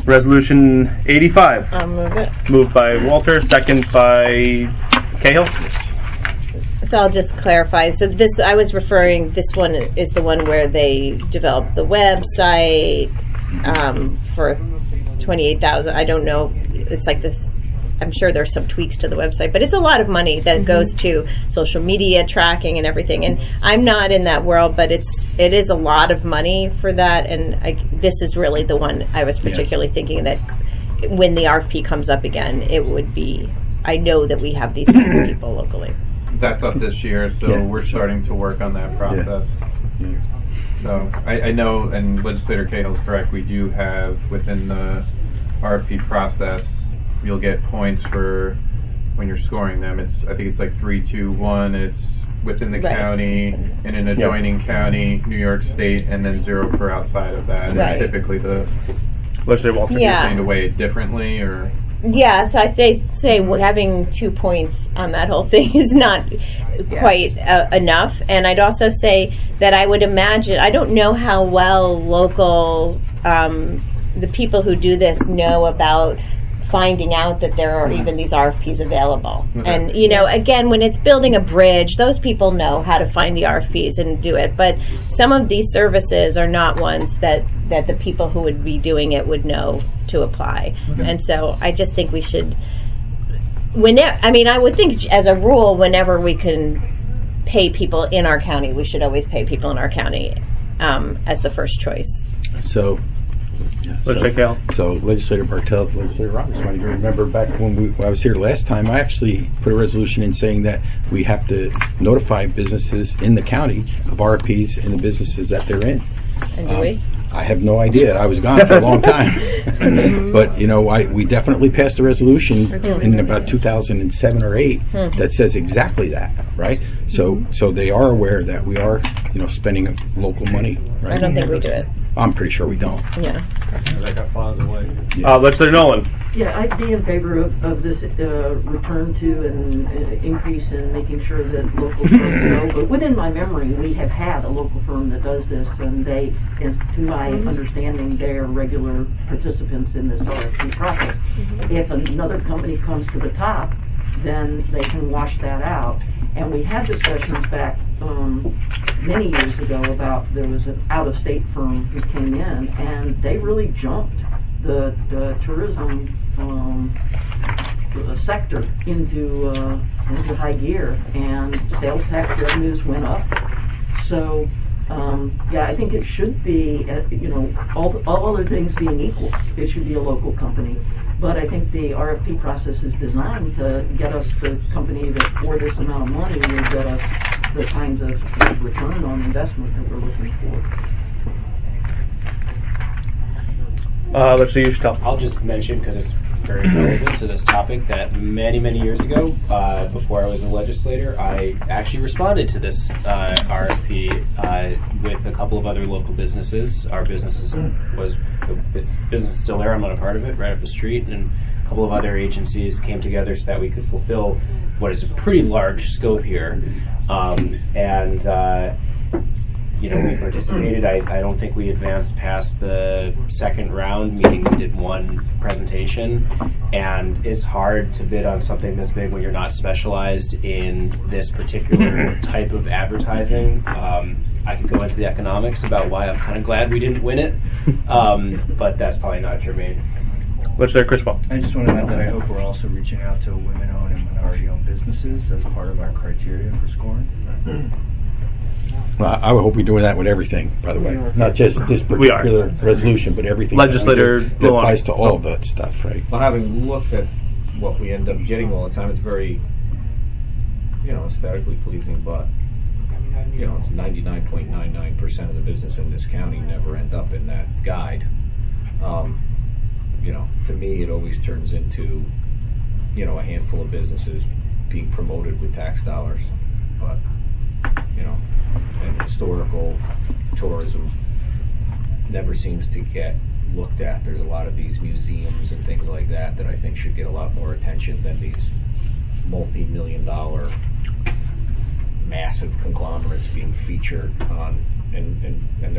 Speaker 1: Resolution 85.
Speaker 6: I'll move it.
Speaker 1: Moved by Walter, second by Cahill.
Speaker 6: So I'll just clarify. So this, I was referring, this one is the one where they developed the website for $28,000. I don't know. It's like this. I'm sure there's some tweaks to the website, but it's a lot of money that goes to social media tracking and everything. And I'm not in that world, but it is a lot of money for that. And this is really the one I was particularly thinking that when the RFP comes up again, it would be. I know that we have these kinds of people locally.
Speaker 11: That's up this year, so we're starting to work on that process.
Speaker 5: Yeah.
Speaker 11: So I know, and Legislator Cahill's correct, we do have within the RFP process, you'll get points for when you're scoring them. I think it's like 3, 2, 1. It's within the county, in an adjoining county, New York State, and then 0 for outside of that.
Speaker 6: Right.
Speaker 11: And typically the
Speaker 1: Legislator Walter.
Speaker 11: you're saying to weigh it differently, or
Speaker 6: Yeah, so I say having 2 points on that whole thing is not quite enough. And I'd also say that I would imagine, I don't know how well local, the people who do this know about finding out that there are even these RFPs available.
Speaker 11: Okay.
Speaker 6: And, again, when it's building a bridge, those people know how to find the RFPs and do it. But some of these services are not ones that the people who would be doing it would know to apply.
Speaker 11: Okay.
Speaker 6: And so I just think we should, I would think as a rule, whenever we can pay people in our county, we should always pay people in our county as the first choice.
Speaker 5: So, Legislator Bartels, Legislator Roberts, might even remember back when I was here last time, I actually put a resolution in saying that we have to notify businesses in the county of RFPs and the businesses that they're in.
Speaker 6: And do we?
Speaker 5: I have no idea. I was gone for a long time. But, we definitely passed a resolution in about 2007 or 8 that says exactly that, right? So they are aware that we are, spending local money, right?
Speaker 6: I don't think we do it.
Speaker 5: I'm pretty sure we don't.
Speaker 6: Yeah.
Speaker 11: that got filed away.
Speaker 1: Legislator Nolan.
Speaker 10: Yeah, I'd be in favor of this return to and increase in making sure that local firms know. But within my memory, we have had a local firm that does this, and they, to my understanding, they are regular participants in this RFP process. If another company comes to the top, then they can wash that out. And we had discussions back many years ago about there was an out-of-state firm who came in, and they really jumped the tourism sector into high gear, and sales tax revenues went up. So, I think it should be, all other things being equal, it should be a local company. But I think the RFP process is designed to get us the company that for this amount of money will get us the kinds of return on investment that we're looking for.
Speaker 1: Legislator Ushtel.
Speaker 12: I'll just mention, because it's very relevant to this topic, that many, many years ago, before I was a legislator, I actually responded to this RFP with a couple of other local businesses. Our business is still there. I'm not a part of it, right up the street, and a couple of other agencies came together so that we could fulfill what is a pretty large scope here. We participated. I don't think we advanced past the second round, meaning we did one presentation. And it's hard to bid on something this big when you're not specialized in this particular type of advertising. I could go into the economics about why I'm kind of glad we didn't win it, but that's probably not germane.
Speaker 1: Legislator Criswell.
Speaker 14: I just want to add that I hope we're also reaching out to women-owned and minority-owned businesses as part of our criteria for scoring.
Speaker 5: Well, I would hope we're doing that with everything, by the way. Not just this particular resolution, but everything.
Speaker 1: Legislator
Speaker 5: that applies to all of that stuff, right?
Speaker 3: Well, having looked at what we end up getting all the time, it's very, aesthetically pleasing, but, it's 99.99% of the business in this county never end up in that guide. To me, it always turns into, a handful of businesses being promoted with tax dollars. But, and historical tourism never seems to get looked at. There's a lot of these museums and things like that I think should get a lot more attention than these multi-million-dollar massive conglomerates being featured on, and they're already featured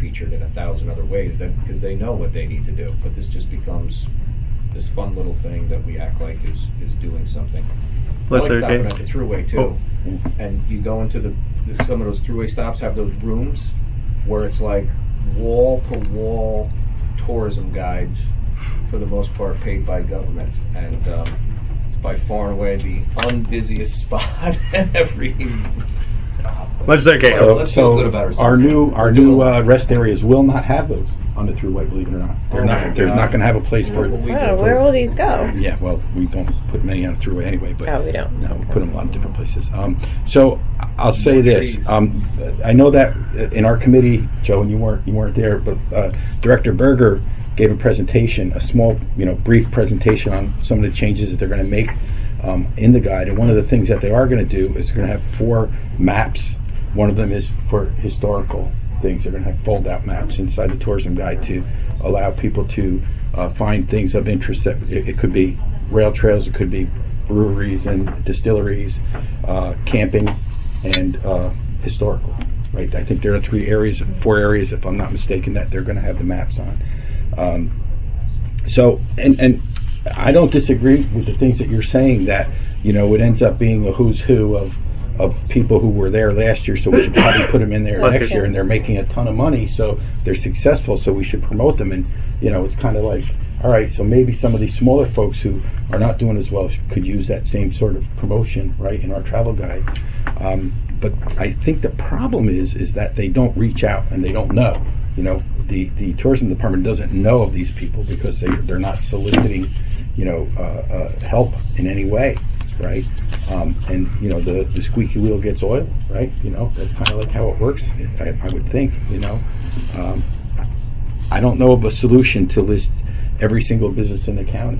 Speaker 3: featured in 1,000 other ways because they know what they need to do. But this just becomes this fun little thing that we act like is doing something. I like stopping at the Thruway too, and you go into some of those Thruway stops have those rooms where it's like wall-to-wall tourism guides, for the most part paid by governments, and it's by far and away the unbusiest spot in every stop.
Speaker 1: Legislator Cahill.
Speaker 3: Let's feel good about
Speaker 5: So our new rest areas will not have those on the Thruway, believe it or not. They're not. There's not going to have a place for it.
Speaker 6: Oh, where will these go?
Speaker 5: Yeah, well, we don't put many on the Thruway anyway. But
Speaker 6: we don't.
Speaker 5: No, we put them a lot of different places. So I'll say this. I know that in our committee, Joe, and you weren't there, but Director Berger gave a presentation, a small, brief presentation on some of the changes that they're going to make in the guide. And one of the things that they are going to do is going to have 4 maps. One of them is for historical things. They're going to have fold-out maps inside the tourism guide to allow people to find things of interest. That it could be rail trails, it could be breweries and distilleries, camping, and historical. Right? I think there are 4 areas, if I'm not mistaken, that they're going to have the maps on. So I don't disagree with the things that you're saying. That it ends up being a who's who of people who were there last year, so we should probably put them in there next year, and they're making a ton of money, so they're successful, so we should promote them. And it's kind of like, all right, so maybe some of these smaller folks who are not doing as well could use that same sort of promotion, right, in our travel guide. But I think the problem is that they don't reach out and they don't know. The tourism department doesn't know of these people because they're not soliciting help in any way. Right, and the squeaky wheel gets oil. Right, that's kind of like how it works. I would think. I don't know of a solution to list every single business in the county.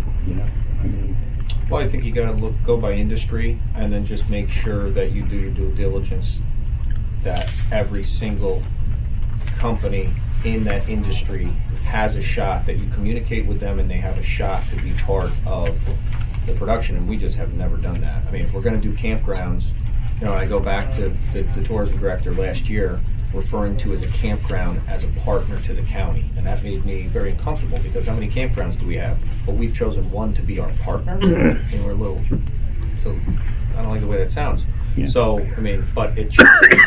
Speaker 3: Well, I think you got to go by industry, and then just make sure that you do your due diligence. That every single company in that industry has a shot. That you communicate with them, and they have a shot to be part of the production, and we just have never done that. I mean, if we're going to do campgrounds, I go back to the tourism director last year referring to as a campground as a partner to the county, and that made me very uncomfortable because how many campgrounds do we have? But we've chosen one to be our partner, and we're a little. So I don't like the way that sounds. Yeah. So but it's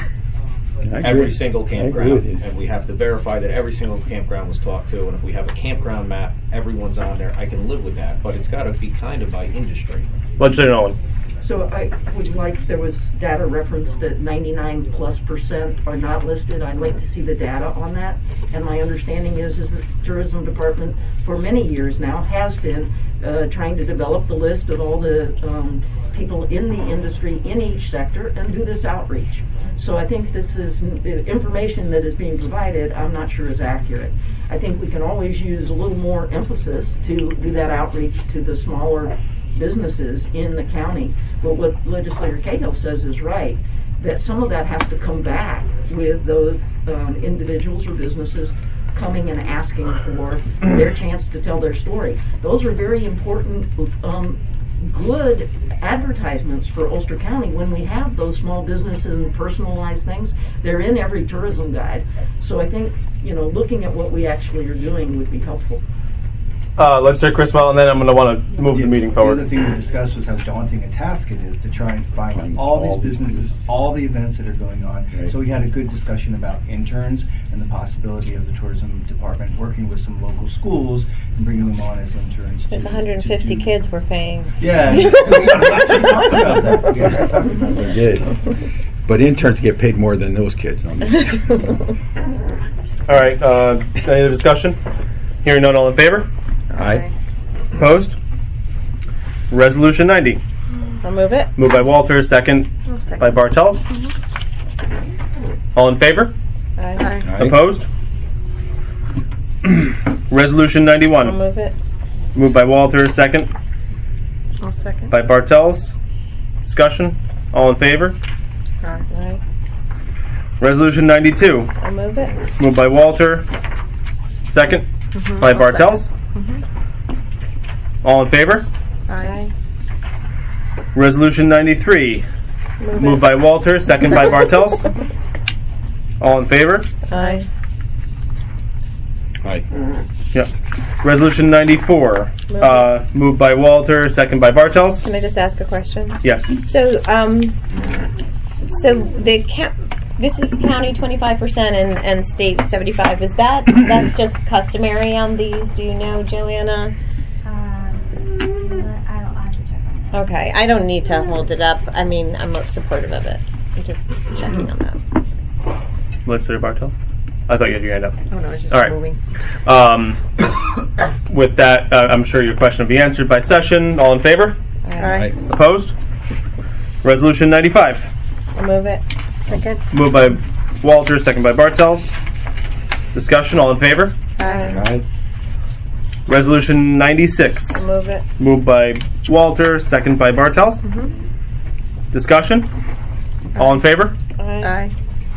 Speaker 3: every single campground, and we have to verify that every single campground was talked to. And if we have a campground map, everyone's on there. I can live with that, but it's got to be kind of by industry.
Speaker 1: Legislator Nolan.
Speaker 10: So I would like, there was data referenced that 99+% are not listed. I'd like to see the data on that. And my understanding is the tourism department for many years now has been trying to develop the list of all the people in the industry in each sector and do this outreach. So I think this is information that is being provided, I'm not sure is accurate. I think we can always use a little more emphasis to do that outreach to the smaller businesses in the county. But what Legislator Cahill says is right, that some of that has to come back with those individuals or businesses coming and asking for their chance to tell their story. Those are very important, good advertisements for Ulster County when we have those small businesses and personalized things. They're in every tourism guide. So I think, looking at what we actually are doing would be helpful.
Speaker 1: Legislator Criswell, and then I'm going to want to move the meeting forward.
Speaker 14: The other thing we discussed was how daunting a task it is to try and find all these businesses, all the events that are going on. Right. So we had a good discussion about interns and the possibility of the tourism department working with some local schools and bringing them on as interns.
Speaker 6: There's 150 kids we're paying.
Speaker 14: Yeah.
Speaker 5: We did. But interns get paid more than those kids.
Speaker 1: All right. Any other discussion? Hearing none, all in favor?
Speaker 5: Aye.
Speaker 1: Opposed? Resolution 90.
Speaker 6: I'll move it.
Speaker 1: Moved by Walters, second by Bartels. All in favor?
Speaker 6: Aye.
Speaker 1: Opposed? Resolution 91.
Speaker 6: I'll move it.
Speaker 1: Moved by Walters, second
Speaker 2: I'll second.
Speaker 1: by Bartels. Discussion? All in favor?
Speaker 6: Aye.
Speaker 1: Resolution 92.
Speaker 6: I'll move it.
Speaker 1: Moved by Walter, second by Bartels. All in favor?
Speaker 6: Aye.
Speaker 1: Resolution 93. Moved by Walter, second by Bartels. All in favor?
Speaker 6: Aye.
Speaker 5: Aye.
Speaker 1: Yep. Resolution 94, moved by Walter, second by Bartels.
Speaker 6: Can I just ask a question?
Speaker 1: Yes.
Speaker 6: So, this is county 25% and state 75. Is that's just customary on these? Do you know, Joanna?
Speaker 4: I'll have to check on that.
Speaker 6: Okay, I don't need to hold it up. I mean, I'm supportive of it. I'm just checking on that.
Speaker 1: Legislator Bartels? I thought you had your hand up.
Speaker 2: Oh, no, it's just
Speaker 1: All right.
Speaker 2: moving.
Speaker 1: With that, I'm sure your question will be answered by session. All in favor?
Speaker 2: Aye.
Speaker 1: Opposed? Resolution 95.
Speaker 6: I'll move it.
Speaker 2: Second.
Speaker 1: Moved by Walter, second by Bartels. Discussion, all in favor?
Speaker 6: Aye.
Speaker 1: Resolution 96.
Speaker 6: I'll move it.
Speaker 1: Moved by Walter, second by Bartels. Discussion, all in favor?
Speaker 2: Aye.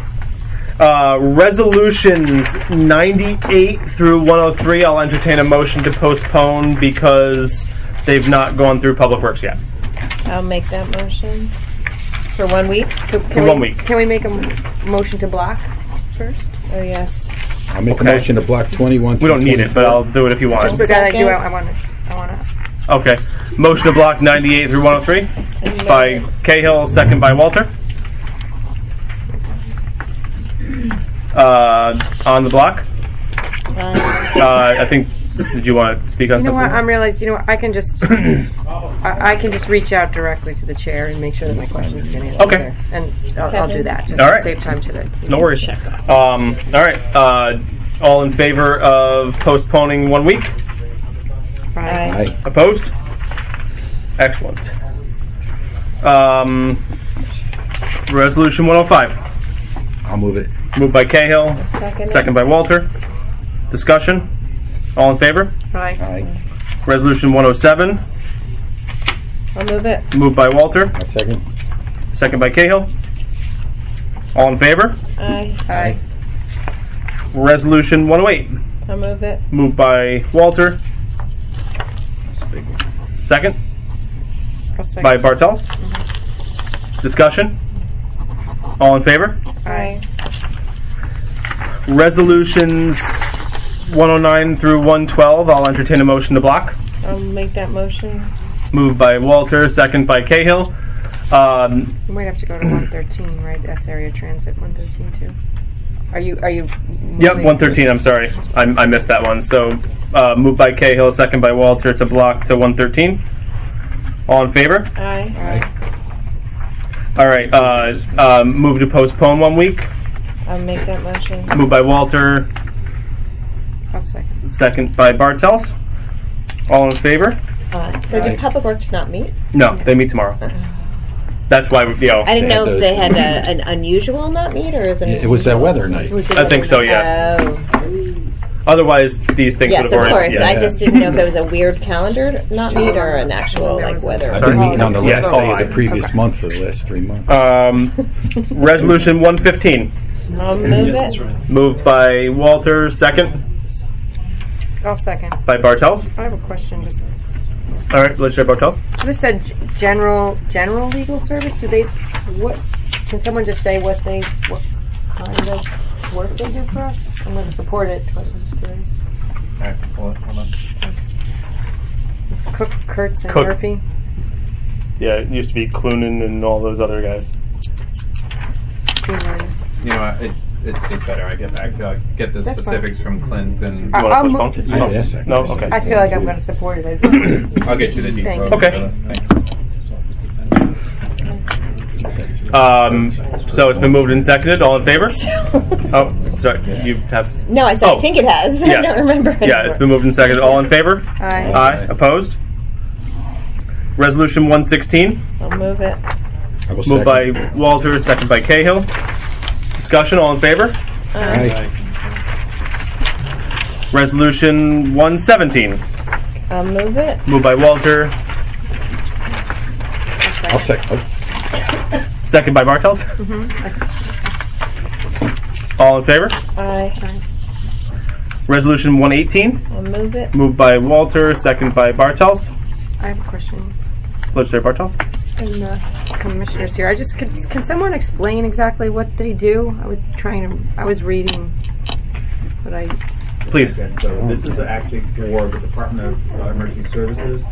Speaker 1: Resolutions 98 through 103, I'll entertain a motion to postpone because they've not gone through Public Works yet.
Speaker 6: I'll make that motion. For 1 week?
Speaker 1: For 1 week.
Speaker 2: Can we make a motion to block first?
Speaker 6: Oh, yes.
Speaker 5: I'll make
Speaker 1: Okay.
Speaker 5: a motion to block 21
Speaker 1: We
Speaker 5: through
Speaker 1: don't need it, but
Speaker 5: 24.
Speaker 1: I'll do it if you want.
Speaker 2: Just for that, I want to.
Speaker 1: Okay. Motion to block 98 through 103 by Cahill, second by Walter. On the block. I think. Did you want to speak on
Speaker 2: You know
Speaker 1: something?
Speaker 2: what? I'm realizing. You know what? I can just. I can just reach out directly to the chair and make sure that my questions get answered.
Speaker 1: Okay.
Speaker 2: There. And I'll do that. Just
Speaker 1: All
Speaker 2: to
Speaker 1: right.
Speaker 2: save time today.
Speaker 1: No worries. All right. All in favor of postponing 1 week?
Speaker 5: Aye.
Speaker 1: Opposed? Excellent. Resolution 105.
Speaker 5: I'll move it.
Speaker 1: Moved by Cahill. Second by Walter. Discussion? All in favor?
Speaker 2: Aye.
Speaker 5: Aye.
Speaker 1: Resolution 107.
Speaker 6: I'll move it.
Speaker 1: Moved by Walter.
Speaker 5: A second.
Speaker 1: Second by Cahill. All in favor?
Speaker 6: Aye.
Speaker 2: Aye.
Speaker 1: Resolution 108.
Speaker 6: I'll move it.
Speaker 1: Moved by Walter. Second
Speaker 2: I'll second.
Speaker 1: by Bartels. Discussion? All in favor?
Speaker 2: Aye.
Speaker 1: Resolutions 109 through 112. I'll entertain a motion to block.
Speaker 6: I'll make that motion.
Speaker 1: Moved by Walter, second by Cahill.
Speaker 2: You might have to go to 113, right? That's area transit 113 too. Are you?
Speaker 1: Yep, 113. I'm sorry, I missed that one. So, moved by Cahill, second by Walter to block to 113. All in favor?
Speaker 6: Aye.
Speaker 5: Aye.
Speaker 1: All right. Move to postpone 1 week.
Speaker 6: I'll make that motion.
Speaker 1: Moved by Walter,
Speaker 2: I'll second.
Speaker 1: second by Bartels. All in favor?
Speaker 6: So did Public Works not meet?
Speaker 1: No, they meet tomorrow. That's why we.
Speaker 6: I didn't know if they had an unusual not meet or is it?
Speaker 5: It was that weather night.
Speaker 1: I think so. Yeah.
Speaker 6: Oh.
Speaker 1: Otherwise, these things
Speaker 6: Yes,
Speaker 1: would
Speaker 6: of
Speaker 1: have already.
Speaker 6: course. I just didn't know if it was a weird calendar not meet or an actual weather.
Speaker 5: I've been meeting on the
Speaker 1: Yes.
Speaker 5: last day of the previous month for the last 3 months.
Speaker 1: Resolution 115.
Speaker 6: I'll move it.
Speaker 1: Moved by Walter, second
Speaker 2: I'll second.
Speaker 1: by Bartels.
Speaker 2: I have a question. Just
Speaker 1: All right, let's try Bartels.
Speaker 2: so this said general legal service. Do they? What? Can someone just say what kind of work they do for us? I'm going to support it. But I'm just curious.
Speaker 11: All right, hold on.
Speaker 2: It's Cook, Kurtz, and
Speaker 1: Cook.
Speaker 2: Murphy.
Speaker 1: Yeah, it used to be Clunan and all those other guys.
Speaker 11: You know, it's better. I get back to. I get the
Speaker 2: That's
Speaker 11: specifics from Clint and.
Speaker 1: You want
Speaker 2: I'll
Speaker 1: to
Speaker 2: move-
Speaker 1: postpone?
Speaker 5: Yeah, yes, I
Speaker 1: No,
Speaker 5: can.
Speaker 1: okay.
Speaker 2: I feel like I'm going to support it.
Speaker 11: I'll get you the details.
Speaker 2: Thank you.
Speaker 1: Okay.
Speaker 11: Thank you.
Speaker 1: So it's been moved and seconded. All in favor? Oh, sorry. You have.
Speaker 6: No, I said
Speaker 1: Oh.
Speaker 6: I think it has.
Speaker 1: Yeah.
Speaker 6: I don't remember anymore.
Speaker 1: Yeah, it's been moved and seconded. All in favor?
Speaker 2: Aye.
Speaker 1: Aye. Opposed? Resolution 116.
Speaker 6: I'll move it.
Speaker 5: I will
Speaker 1: Moved
Speaker 5: second.
Speaker 1: by Walter, second by Cahill. Discussion. All in favor?
Speaker 5: Aye.
Speaker 1: Resolution 117.
Speaker 6: I'll move it.
Speaker 1: Moved by Walter,
Speaker 5: I'll second.
Speaker 1: second by Bartels. All in favor?
Speaker 6: Aye.
Speaker 1: Resolution 118.
Speaker 6: I'll move it.
Speaker 1: Moved by Walter, second by Bartels.
Speaker 2: I have a question.
Speaker 1: Legislator Bartels.
Speaker 2: And the commissioners here. Can someone explain exactly what they do? I was reading, but
Speaker 1: Please.
Speaker 15: Okay, so this is actually for the Department of Emergency Services.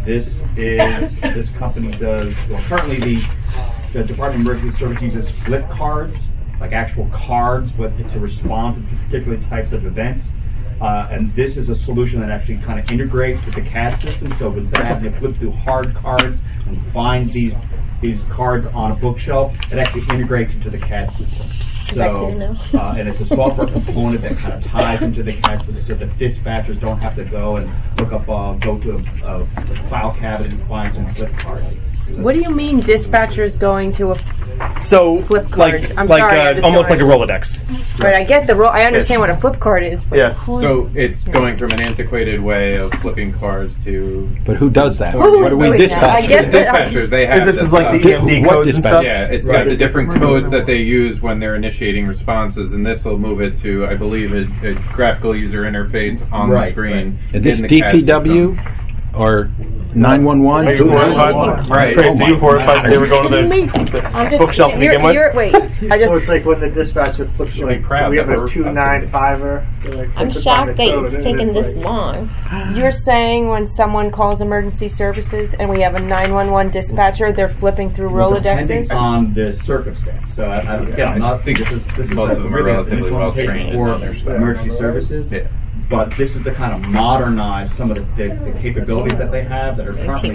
Speaker 15: This company does, well, currently the Department of Emergency Services uses flip cards, like actual cards, to respond to particular types of events. And this is a solution that actually kind of integrates with the CAD system. So instead of having to flip through hard cards and find these cards on a bookshelf, it actually integrates into the CAD system. So, and it's a software component that kind of ties into the CAD system so that dispatchers don't have to go and go to a file cabinet and find some flip cards.
Speaker 2: What do you mean dispatchers going to a flip card?
Speaker 1: Like,
Speaker 2: I'm sorry,
Speaker 1: almost like a Rolodex.
Speaker 2: Right, I get I understand what a flip card is. But
Speaker 11: So it's going from an antiquated way of flipping cards to.
Speaker 5: But who does that?
Speaker 11: What
Speaker 5: do we dispatch?
Speaker 11: Dispatchers, they have.
Speaker 1: This is like the EMC codes and stuff.
Speaker 11: Yeah, it's got the different codes that they use when they're initiating responses, and this will move it to, I believe, a graphical user interface on the screen.
Speaker 5: And this
Speaker 11: in the CAD
Speaker 5: DPW
Speaker 11: system.
Speaker 5: or 911?
Speaker 11: Right.
Speaker 1: So you horrified they were going to the bookshelf to begin with?
Speaker 2: Wait,
Speaker 16: So it's like when the dispatcher flips we have a 295er.
Speaker 6: I'm shocked that it's taken this long.
Speaker 2: You're saying when someone calls emergency services and we have a 911 dispatcher, they're flipping through Rolodexes?
Speaker 15: Depending on the circumstance. So again, I'm not thinking this is
Speaker 11: Most of them are
Speaker 15: really
Speaker 11: relatively well trained
Speaker 15: for
Speaker 11: in their stuff.
Speaker 15: emergency services.
Speaker 11: Yeah.
Speaker 15: But this is to kind of modernize some of the capabilities that they have that are currently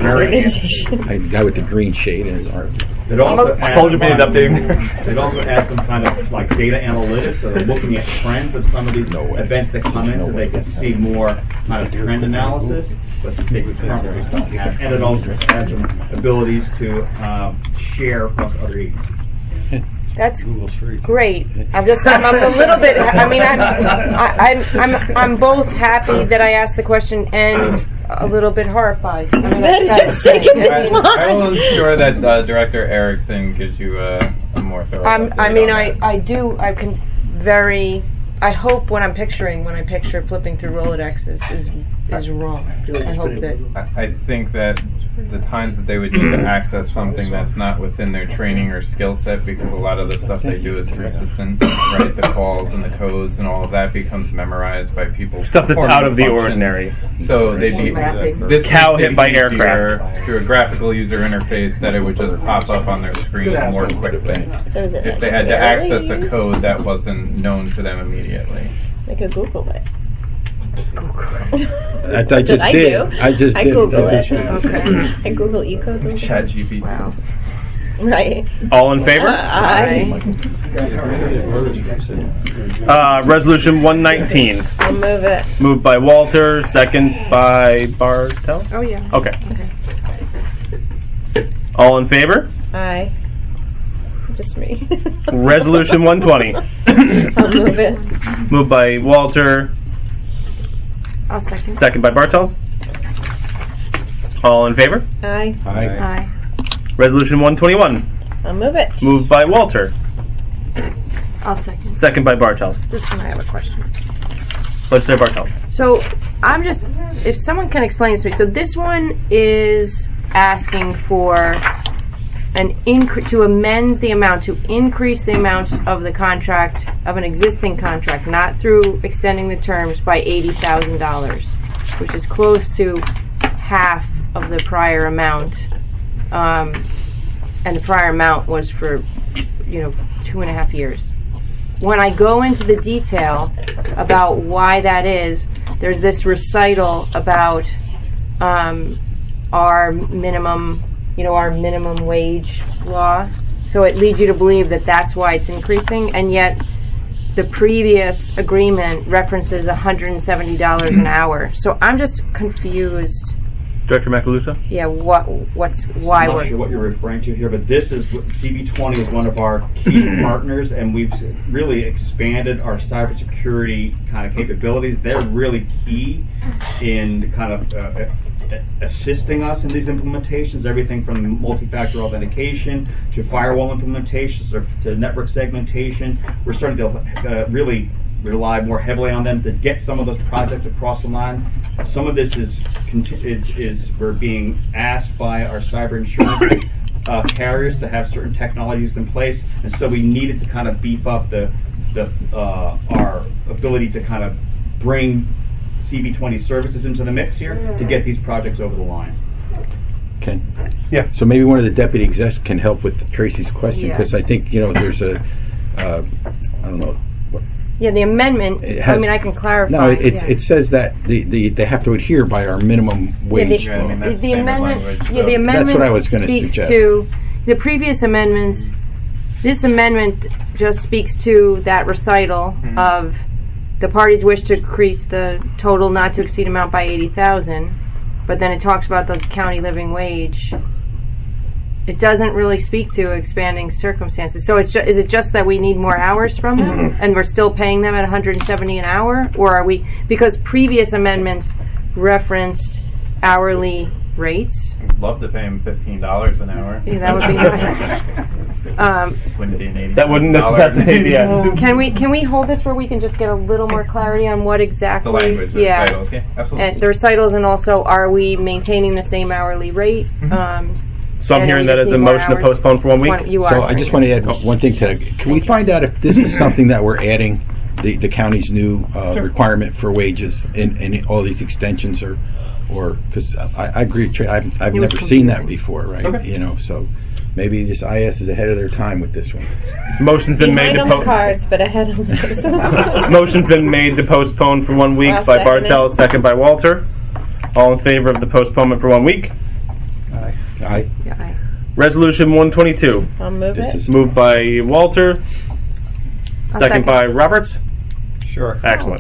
Speaker 5: The guy with the green shade in his arm.
Speaker 15: It also
Speaker 1: I told you being updating there.
Speaker 15: It also adds some kind of like data analytics, so they're looking at trends of some of these events that come in, so they can see more kind of trend analysis, but they currently don't have. And it also has some abilities to share across other agencies.
Speaker 2: That's great. I'm a little bit. I mean, I'm both happy that I asked the question and a little bit horrified. I mean,
Speaker 11: I will ensure that Director Erickson gives you a more thorough.
Speaker 2: I hope when I picture flipping through Rolodexes is wrong. I hope that.
Speaker 11: I think that the times that they would need to access something that's not within their training or skill set, because a lot of the stuff they do is persistent, right? The calls and the codes and all of that becomes memorized by people.
Speaker 1: Stuff that's out of the ordinary.
Speaker 11: So they'd be this
Speaker 1: cow hit by aircraft
Speaker 11: through a graphical user interface that it would just pop up on their screen more quickly.
Speaker 6: So is it
Speaker 11: if they had to access a code that wasn't known to them immediately.
Speaker 6: Like a Google it.
Speaker 5: I just did.
Speaker 6: I Google it.
Speaker 5: Okay.
Speaker 6: I Google eCode.
Speaker 11: ChatGPT.
Speaker 6: Wow. Right.
Speaker 1: All in favor?
Speaker 6: Aye.
Speaker 1: Resolution 119.
Speaker 6: I'll move it.
Speaker 1: Moved by Walter, second by Bartel.
Speaker 2: Oh yeah.
Speaker 1: Okay. All in favor?
Speaker 6: Aye. Just me.
Speaker 1: Resolution 120.
Speaker 6: I'll move it.
Speaker 1: Moved by Walter.
Speaker 2: I'll second.
Speaker 1: Second by Bartels. All in favor?
Speaker 6: Aye.
Speaker 2: Aye.
Speaker 1: Resolution 121.
Speaker 6: I'll move it.
Speaker 1: Moved by Walter.
Speaker 2: I'll second.
Speaker 1: Second by Bartels.
Speaker 2: This one I have a question.
Speaker 1: Legislator Bartels.
Speaker 2: So I'm just, if someone can explain this to me. So this one is asking for to amend the amount, to increase the amount of the contract, of an existing contract, not through extending the terms, by $80,000, which is close to half of the prior amount. And the prior amount was for, 2.5 years. When I go into the detail about why that is, there's this recital about our minimum wage law. So it leads you to believe that that's why it's increasing, and yet the previous agreement references $170 an hour. So I'm just confused.
Speaker 1: Director Macaluso?
Speaker 2: Yeah, why
Speaker 15: I'm
Speaker 2: we're...
Speaker 15: not sure what you're referring to here, but this is CB20 is one of our key partners, and we've really expanded our cybersecurity kind of capabilities. They're really key in kind of assisting us in these implementations, everything from multi-factor authentication to firewall implementations to network segmentation. We're starting to really rely more heavily on them to get some of those projects across the line. Some of this is we're being asked by our cyber insurance carriers to have certain technologies in place, and so we needed to kind of beef up our ability to kind of bring CB20 services into the mix here to get these projects over the line.
Speaker 5: Ken?
Speaker 1: Yeah.
Speaker 5: So maybe one of the deputy execs can help with Tracy's question, because I think, there's a, I don't know.
Speaker 2: Yeah, the amendment, I can clarify.
Speaker 5: No, it says that they have to adhere by our minimum wage.
Speaker 2: The amendment, the amendment
Speaker 5: that's what I was going to
Speaker 2: speaks
Speaker 5: suggest.
Speaker 2: to the previous amendments. This amendment just speaks to that recital of the parties wish to increase the total not to exceed amount by 80,000, but then it talks about the county living wage. It doesn't really speak to expanding circumstances. So is it just that we need more hours from them, and we're still paying them at $170 an hour, or are we? Because previous amendments referenced hourly rates.
Speaker 11: I'd love to pay him $15 an hour.
Speaker 2: Yeah, that would be nice.
Speaker 11: Wouldn't be an $80.
Speaker 1: That wouldn't necessitate the end.
Speaker 2: Can we hold this where we can just get a little more clarity on what exactly?
Speaker 11: The language, the recitals. Yeah, absolutely.
Speaker 2: And the recitals, and also, are we maintaining the same hourly rate?
Speaker 1: So I'm hearing that as a motion to postpone for 1 week?
Speaker 2: You are.
Speaker 5: So I just want to add one thing to that. Can we find out if this is something that we're adding, the county's new requirement for wages in all these extensions, or because I agree, I've never seen that before, right?
Speaker 1: Okay.
Speaker 5: So maybe this IS is ahead of their time with this one.
Speaker 1: Motion's been made to
Speaker 6: on the cards, but ahead of this.
Speaker 1: Motion's been made to postpone for 1 week by Bartel, second by Walter. All in favor of the postponement for 1 week?
Speaker 5: Aye.
Speaker 2: Yeah, aye.
Speaker 1: Resolution 122.
Speaker 6: I'll move it.
Speaker 1: Moved by Walter. Second by Roberts.
Speaker 13: Sure.
Speaker 1: Excellent.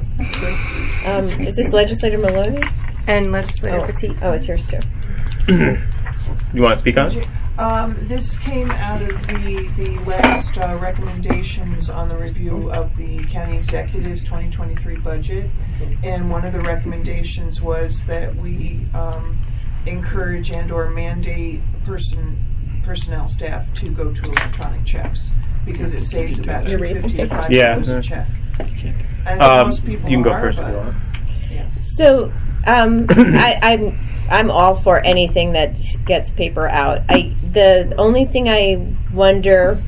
Speaker 6: Is this Legislator Maloney?
Speaker 2: And Legislator Petit.
Speaker 6: Oh, it's yours too.
Speaker 1: You want to speak on it?
Speaker 17: This came out of the last recommendations on the review of the county executive's 2023 budget, and one of the recommendations was that we encourage and or mandate personnel staff to go to electronic checks, because it saves about $2.50 to $5 a check. And most people
Speaker 1: you can go
Speaker 17: are,
Speaker 1: first.
Speaker 17: but, yeah.
Speaker 6: So I'm all for anything that gets paper out. The only thing I wonder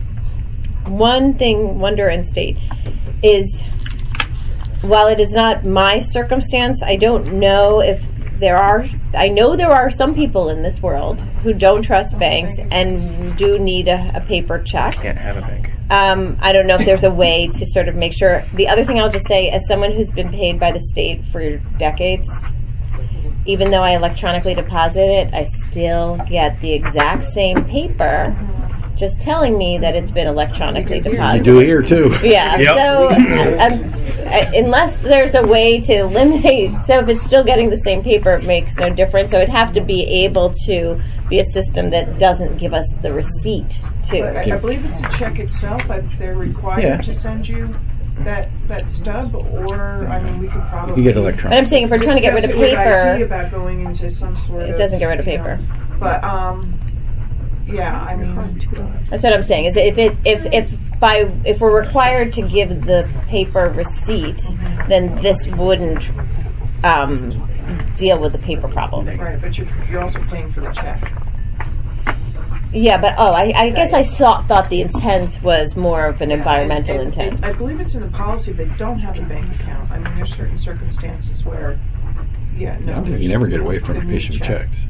Speaker 6: and state is, while it is not my circumstance, I don't know if I know there are some people in this world who don't trust banks and do need a paper check.
Speaker 1: Can't have a bank.
Speaker 6: I don't know if there's a way to sort of make sure. The other thing I'll just say, as someone who's been paid by the state for decades, even though I electronically deposit it, I still get the exact same paper just telling me that it's been electronically deposited.
Speaker 5: You do here too.
Speaker 6: Yeah.
Speaker 5: Yep.
Speaker 6: So unless there's a way to eliminate, so if it's still getting the same paper, it makes no difference. So it'd have to be able to be a system that doesn't give us the receipt too.
Speaker 17: I believe it's a check itself. They're required to send you that stub, or we could probably.
Speaker 5: You get electronic.
Speaker 6: But I'm saying if we're trying to get rid of paper,
Speaker 17: about going into some sort
Speaker 6: it doesn't get rid of paper.
Speaker 17: But yeah,
Speaker 6: that's what I'm saying. Is if we're required to give the paper receipt, then this wouldn't deal with the paper problem.
Speaker 17: Right, but you're also paying for the check.
Speaker 6: Yeah, but I guess I thought the intent was more of an environmental intent.
Speaker 17: I believe it's in the policy they don't have a bank account. There's certain circumstances where,
Speaker 5: you never get away from issuing checks.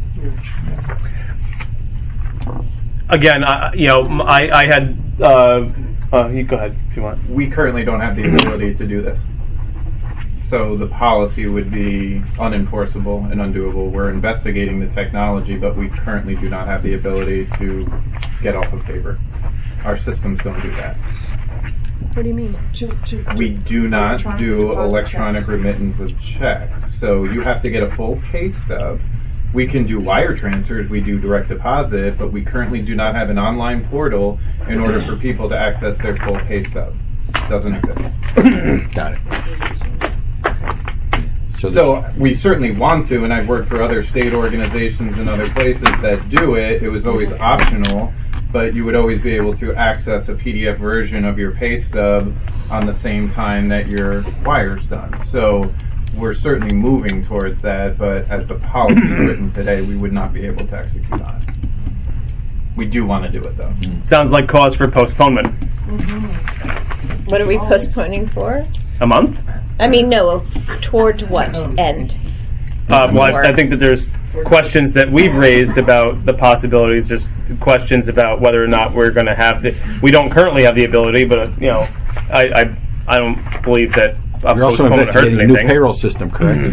Speaker 1: Again, I had. You go ahead if you want.
Speaker 11: We currently don't have the ability to do this. So the policy would be unenforceable and undoable. We're investigating the technology, but we currently do not have the ability to get off of paper. Our systems don't do that.
Speaker 2: What do you mean?
Speaker 11: We do not do electronic remittance of checks. So you have to get a full pay stub. We can do wire transfers, we do direct deposit, but we currently do not have an online portal in order for people to access their full pay stub. It doesn't exist.
Speaker 5: Got it.
Speaker 11: So we certainly want to, and I've worked for other state organizations and other places that do it. It was always optional, but you would always be able to access a PDF version of your pay stub on the same time that your wire's done. So we're certainly moving towards that, but as the policy is written today, we would not be able to execute on it. We do want to do it, though.
Speaker 1: Sounds like cause for postponement.
Speaker 6: What are we postponing for?
Speaker 1: A month?
Speaker 6: I mean, no, toward what end?
Speaker 1: Well, I think that there's questions that we've raised about the possibilities. There's questions about whether or not we're going to have we don't currently have the ability, but I don't believe that a
Speaker 5: You're also
Speaker 1: postponement hurts
Speaker 5: investigating a
Speaker 1: anything.
Speaker 5: new payroll system, correct?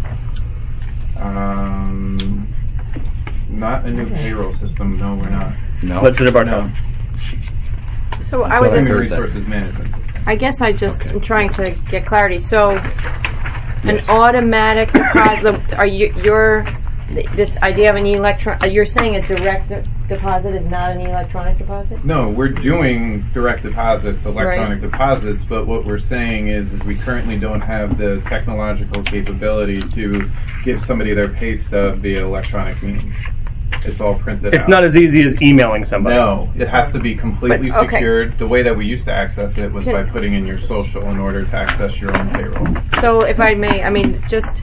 Speaker 11: Not a new payroll system. No, we're not.
Speaker 5: No.
Speaker 1: Legislative Bartels.
Speaker 2: So I was
Speaker 11: Human
Speaker 2: just,
Speaker 11: resources management system.
Speaker 2: I guess I just am trying to get clarity. So, an automatic deposit. Are you're this idea of an electron? You're saying a direct deposit is not an electronic deposit?
Speaker 11: No, we're doing direct deposits, electronic deposits, but what we're saying is we currently don't have the technological capability to give somebody their pay stub via electronic means. It's all printed
Speaker 1: It's
Speaker 11: out.
Speaker 1: not as easy as emailing somebody.
Speaker 11: No, it has to be completely
Speaker 2: But, okay.
Speaker 11: secured. The way that we used to access it was by putting in your social in order to access your own payroll.
Speaker 2: So, if I may, I mean, just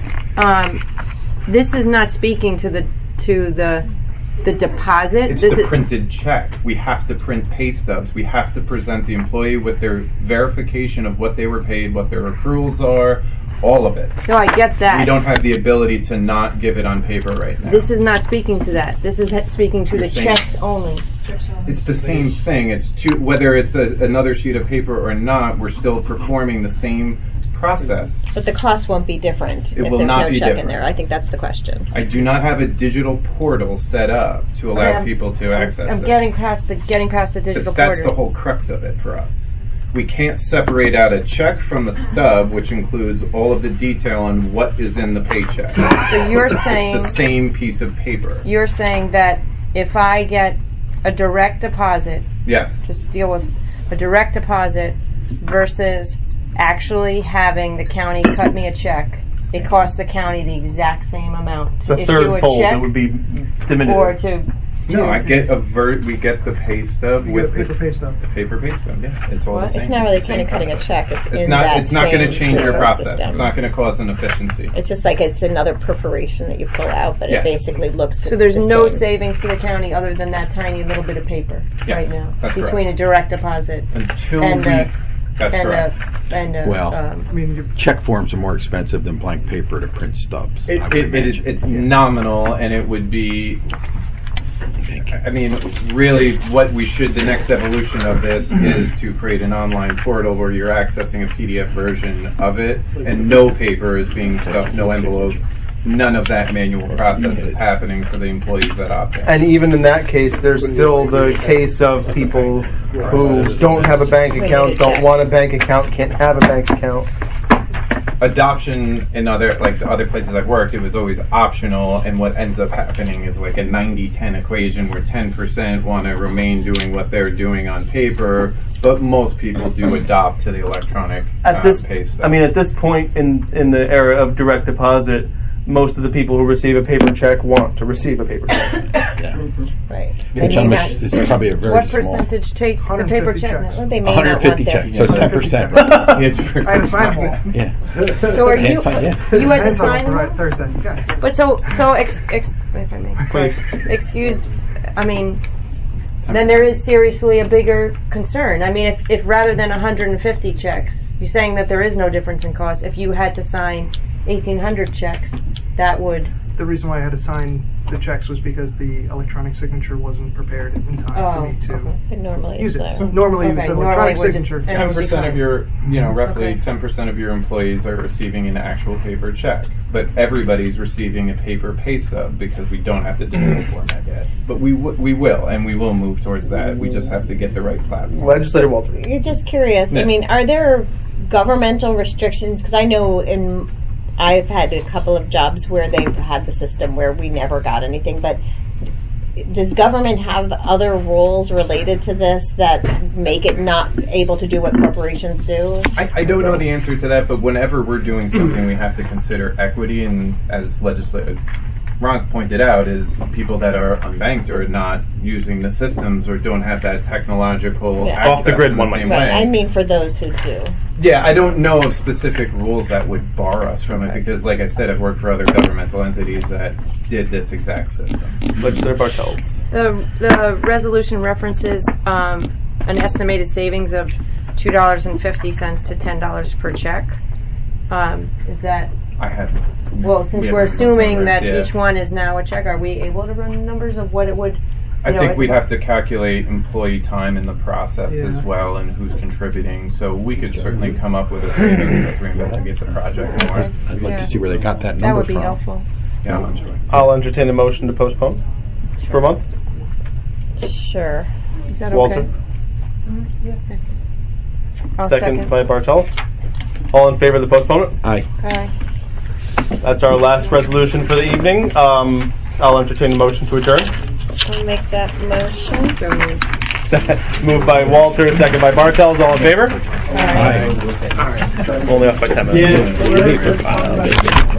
Speaker 2: this is not speaking to the deposit.
Speaker 11: It's
Speaker 2: this
Speaker 11: the
Speaker 2: is
Speaker 11: printed check. We have to print pay stubs. We have to present the employee with their verification of what they were paid, what their accruals are, all of it.
Speaker 2: No, I get that.
Speaker 11: We don't have the ability to not give it on paper right now.
Speaker 2: This is not speaking to that. This is speaking to the
Speaker 11: saying-
Speaker 2: checks only.
Speaker 11: It's the same thing. It's whether it's another sheet of paper or not, we're still performing the same process.
Speaker 6: But the cost won't be different
Speaker 11: It
Speaker 6: if
Speaker 11: will
Speaker 6: there's
Speaker 11: not
Speaker 6: no
Speaker 11: be
Speaker 6: check in
Speaker 11: different.
Speaker 6: there. I think that's the question.
Speaker 11: I do not have a digital portal set up to allow
Speaker 2: Okay,
Speaker 11: people to access
Speaker 2: I'm
Speaker 11: it.
Speaker 2: getting past the digital
Speaker 11: That's
Speaker 2: portal.
Speaker 11: the whole crux of it for us. We can't separate out a check from the stub, which includes all of the detail on what is in the paycheck.
Speaker 2: So you're saying
Speaker 11: it's the same piece of paper.
Speaker 2: You're saying that if I get a direct deposit,
Speaker 11: Yes.
Speaker 2: just deal with a direct deposit versus actually having the county cut me a check, it costs the county the exact same amount
Speaker 1: It's
Speaker 2: to
Speaker 1: a
Speaker 2: issue
Speaker 1: third
Speaker 2: a
Speaker 1: fold.
Speaker 2: check
Speaker 1: It would be diminutive.
Speaker 2: or to
Speaker 11: No, I get we get the pay stub
Speaker 16: You
Speaker 11: with
Speaker 16: get a paper
Speaker 11: the
Speaker 16: pay stub.
Speaker 11: paper pay stub. Yeah, it's all the same.
Speaker 6: It's not really
Speaker 11: the
Speaker 6: kind of
Speaker 11: same
Speaker 6: cutting a
Speaker 11: process.
Speaker 6: check. It's
Speaker 11: It's
Speaker 6: in
Speaker 11: not.
Speaker 6: that
Speaker 11: It's not going to
Speaker 6: same
Speaker 11: change your
Speaker 6: payroll
Speaker 11: process.
Speaker 6: system.
Speaker 11: It's not going to cause an efficiency.
Speaker 6: It's just like it's another perforation that you pull out, but
Speaker 11: Yes.
Speaker 6: it basically looks
Speaker 2: So there's
Speaker 6: the
Speaker 2: no
Speaker 6: same.
Speaker 2: savings to the county other than that tiny little bit of paper
Speaker 11: Yes,
Speaker 2: right now
Speaker 11: that's
Speaker 2: between
Speaker 11: correct.
Speaker 2: a direct deposit
Speaker 11: Until
Speaker 2: and
Speaker 11: we.
Speaker 2: a
Speaker 11: That's
Speaker 2: and
Speaker 11: correct.
Speaker 5: Well,
Speaker 16: I mean,
Speaker 5: check forms are more expensive than blank paper to print stubs. I would imagine.
Speaker 11: It's nominal, and it would be. I mean, really, what we should. The next evolution of this is to create an online portal where you're accessing a PDF version of it, and no paper is being stuffed, no envelopes. None of that manual process is happening for the employees that opt in.
Speaker 18: And even in that case, there's still the case of people who don't have a bank account, don't want a bank account, can't have a bank account.
Speaker 11: Adoption in other places I've worked, it was always optional, and what ends up happening is like a 90-10 equation where 10% want to remain doing what they're doing on paper, but most people do adopt to the electronic
Speaker 1: At this,
Speaker 11: pay stub.
Speaker 1: I mean, at this point in the era of direct deposit, most of the people who receive a paper check want to receive a paper check.
Speaker 6: Right.
Speaker 5: Which this is probably a very
Speaker 2: what
Speaker 5: small.
Speaker 2: percentage take the paper check?
Speaker 6: Well, they may not want
Speaker 5: 150
Speaker 6: their-
Speaker 5: checks, so 10%.
Speaker 11: It's
Speaker 16: I had to sign for it.
Speaker 5: Yeah.
Speaker 2: So are you?
Speaker 5: Yeah.
Speaker 2: You had to
Speaker 16: Hands on
Speaker 2: sign
Speaker 16: for
Speaker 2: them?
Speaker 16: Thursday. Yes.
Speaker 2: But if I may,
Speaker 1: Please.
Speaker 2: excuse. I mean, then there is seriously a bigger concern. I mean, if rather than 150 checks, you're saying that there is no difference in cost. If you had to sign 1,800 checks, that would.
Speaker 16: The reason why I had to sign the checks was because the electronic signature wasn't prepared in time for me to
Speaker 6: It normally
Speaker 16: use
Speaker 6: is
Speaker 16: it.
Speaker 6: though.
Speaker 16: Normally, it was
Speaker 2: Okay,
Speaker 16: an
Speaker 2: normally
Speaker 16: electronic
Speaker 2: we're just-
Speaker 16: signature.
Speaker 11: 10% of your, roughly
Speaker 2: Okay.
Speaker 11: 10% of your employees are receiving an actual paper check, but everybody's receiving a paper pay stub because we don't have the digital format yet. But we will, and we will move towards that. We just have to get the right platform.
Speaker 1: Legislator Walter.
Speaker 6: You're just curious.
Speaker 11: Yeah.
Speaker 6: I mean, are there governmental restrictions? Because I know I've had a couple of jobs where they've had the system where we never got anything, but does government have other rules related to this that make it not able to do what corporations do?
Speaker 11: I don't know the answer to that, but whenever we're doing something, we have to consider equity, and as legislator Ron pointed out, is people that are unbanked or not using the systems or don't have that technological access
Speaker 1: Off the grid
Speaker 11: in
Speaker 1: one
Speaker 11: the
Speaker 1: might
Speaker 11: same
Speaker 1: say.
Speaker 11: way.
Speaker 6: I mean, for those who do.
Speaker 11: Yeah, I don't know of specific rules that would bar us from it because, like I said, I've worked for other governmental entities that did this exact system.
Speaker 1: Legislator Bartels.
Speaker 2: The resolution references an estimated savings of $2.50 to $10 per check. Is that
Speaker 11: I had.
Speaker 2: well? Since
Speaker 11: we
Speaker 2: we're
Speaker 11: haven't run
Speaker 2: assuming
Speaker 11: numbers,
Speaker 2: that
Speaker 11: yeah.
Speaker 2: each one is now a check, are we able to run numbers of what it would?
Speaker 11: I think we'd have to calculate employee time in the process
Speaker 2: Yeah.
Speaker 11: as well and who's contributing. So we could certainly come up with a savings as we investigate the project more.
Speaker 5: I'd like to see where they got that number
Speaker 2: That would be
Speaker 5: from.
Speaker 2: helpful.
Speaker 11: Yeah, I'm sure.
Speaker 1: I'll entertain a motion to postpone for a month.
Speaker 6: Sure.
Speaker 2: Is that
Speaker 1: Walter?
Speaker 2: okay? I'll
Speaker 1: Second by Bartels. All in favor of the postponement?
Speaker 5: Aye.
Speaker 2: Aye.
Speaker 1: That's our last resolution for the evening. I'll entertain a motion to adjourn.
Speaker 6: I'll make that motion.
Speaker 1: Moved by Walter, second by Bartels. All in favor?
Speaker 2: Aye.
Speaker 1: Only off by 10 minutes.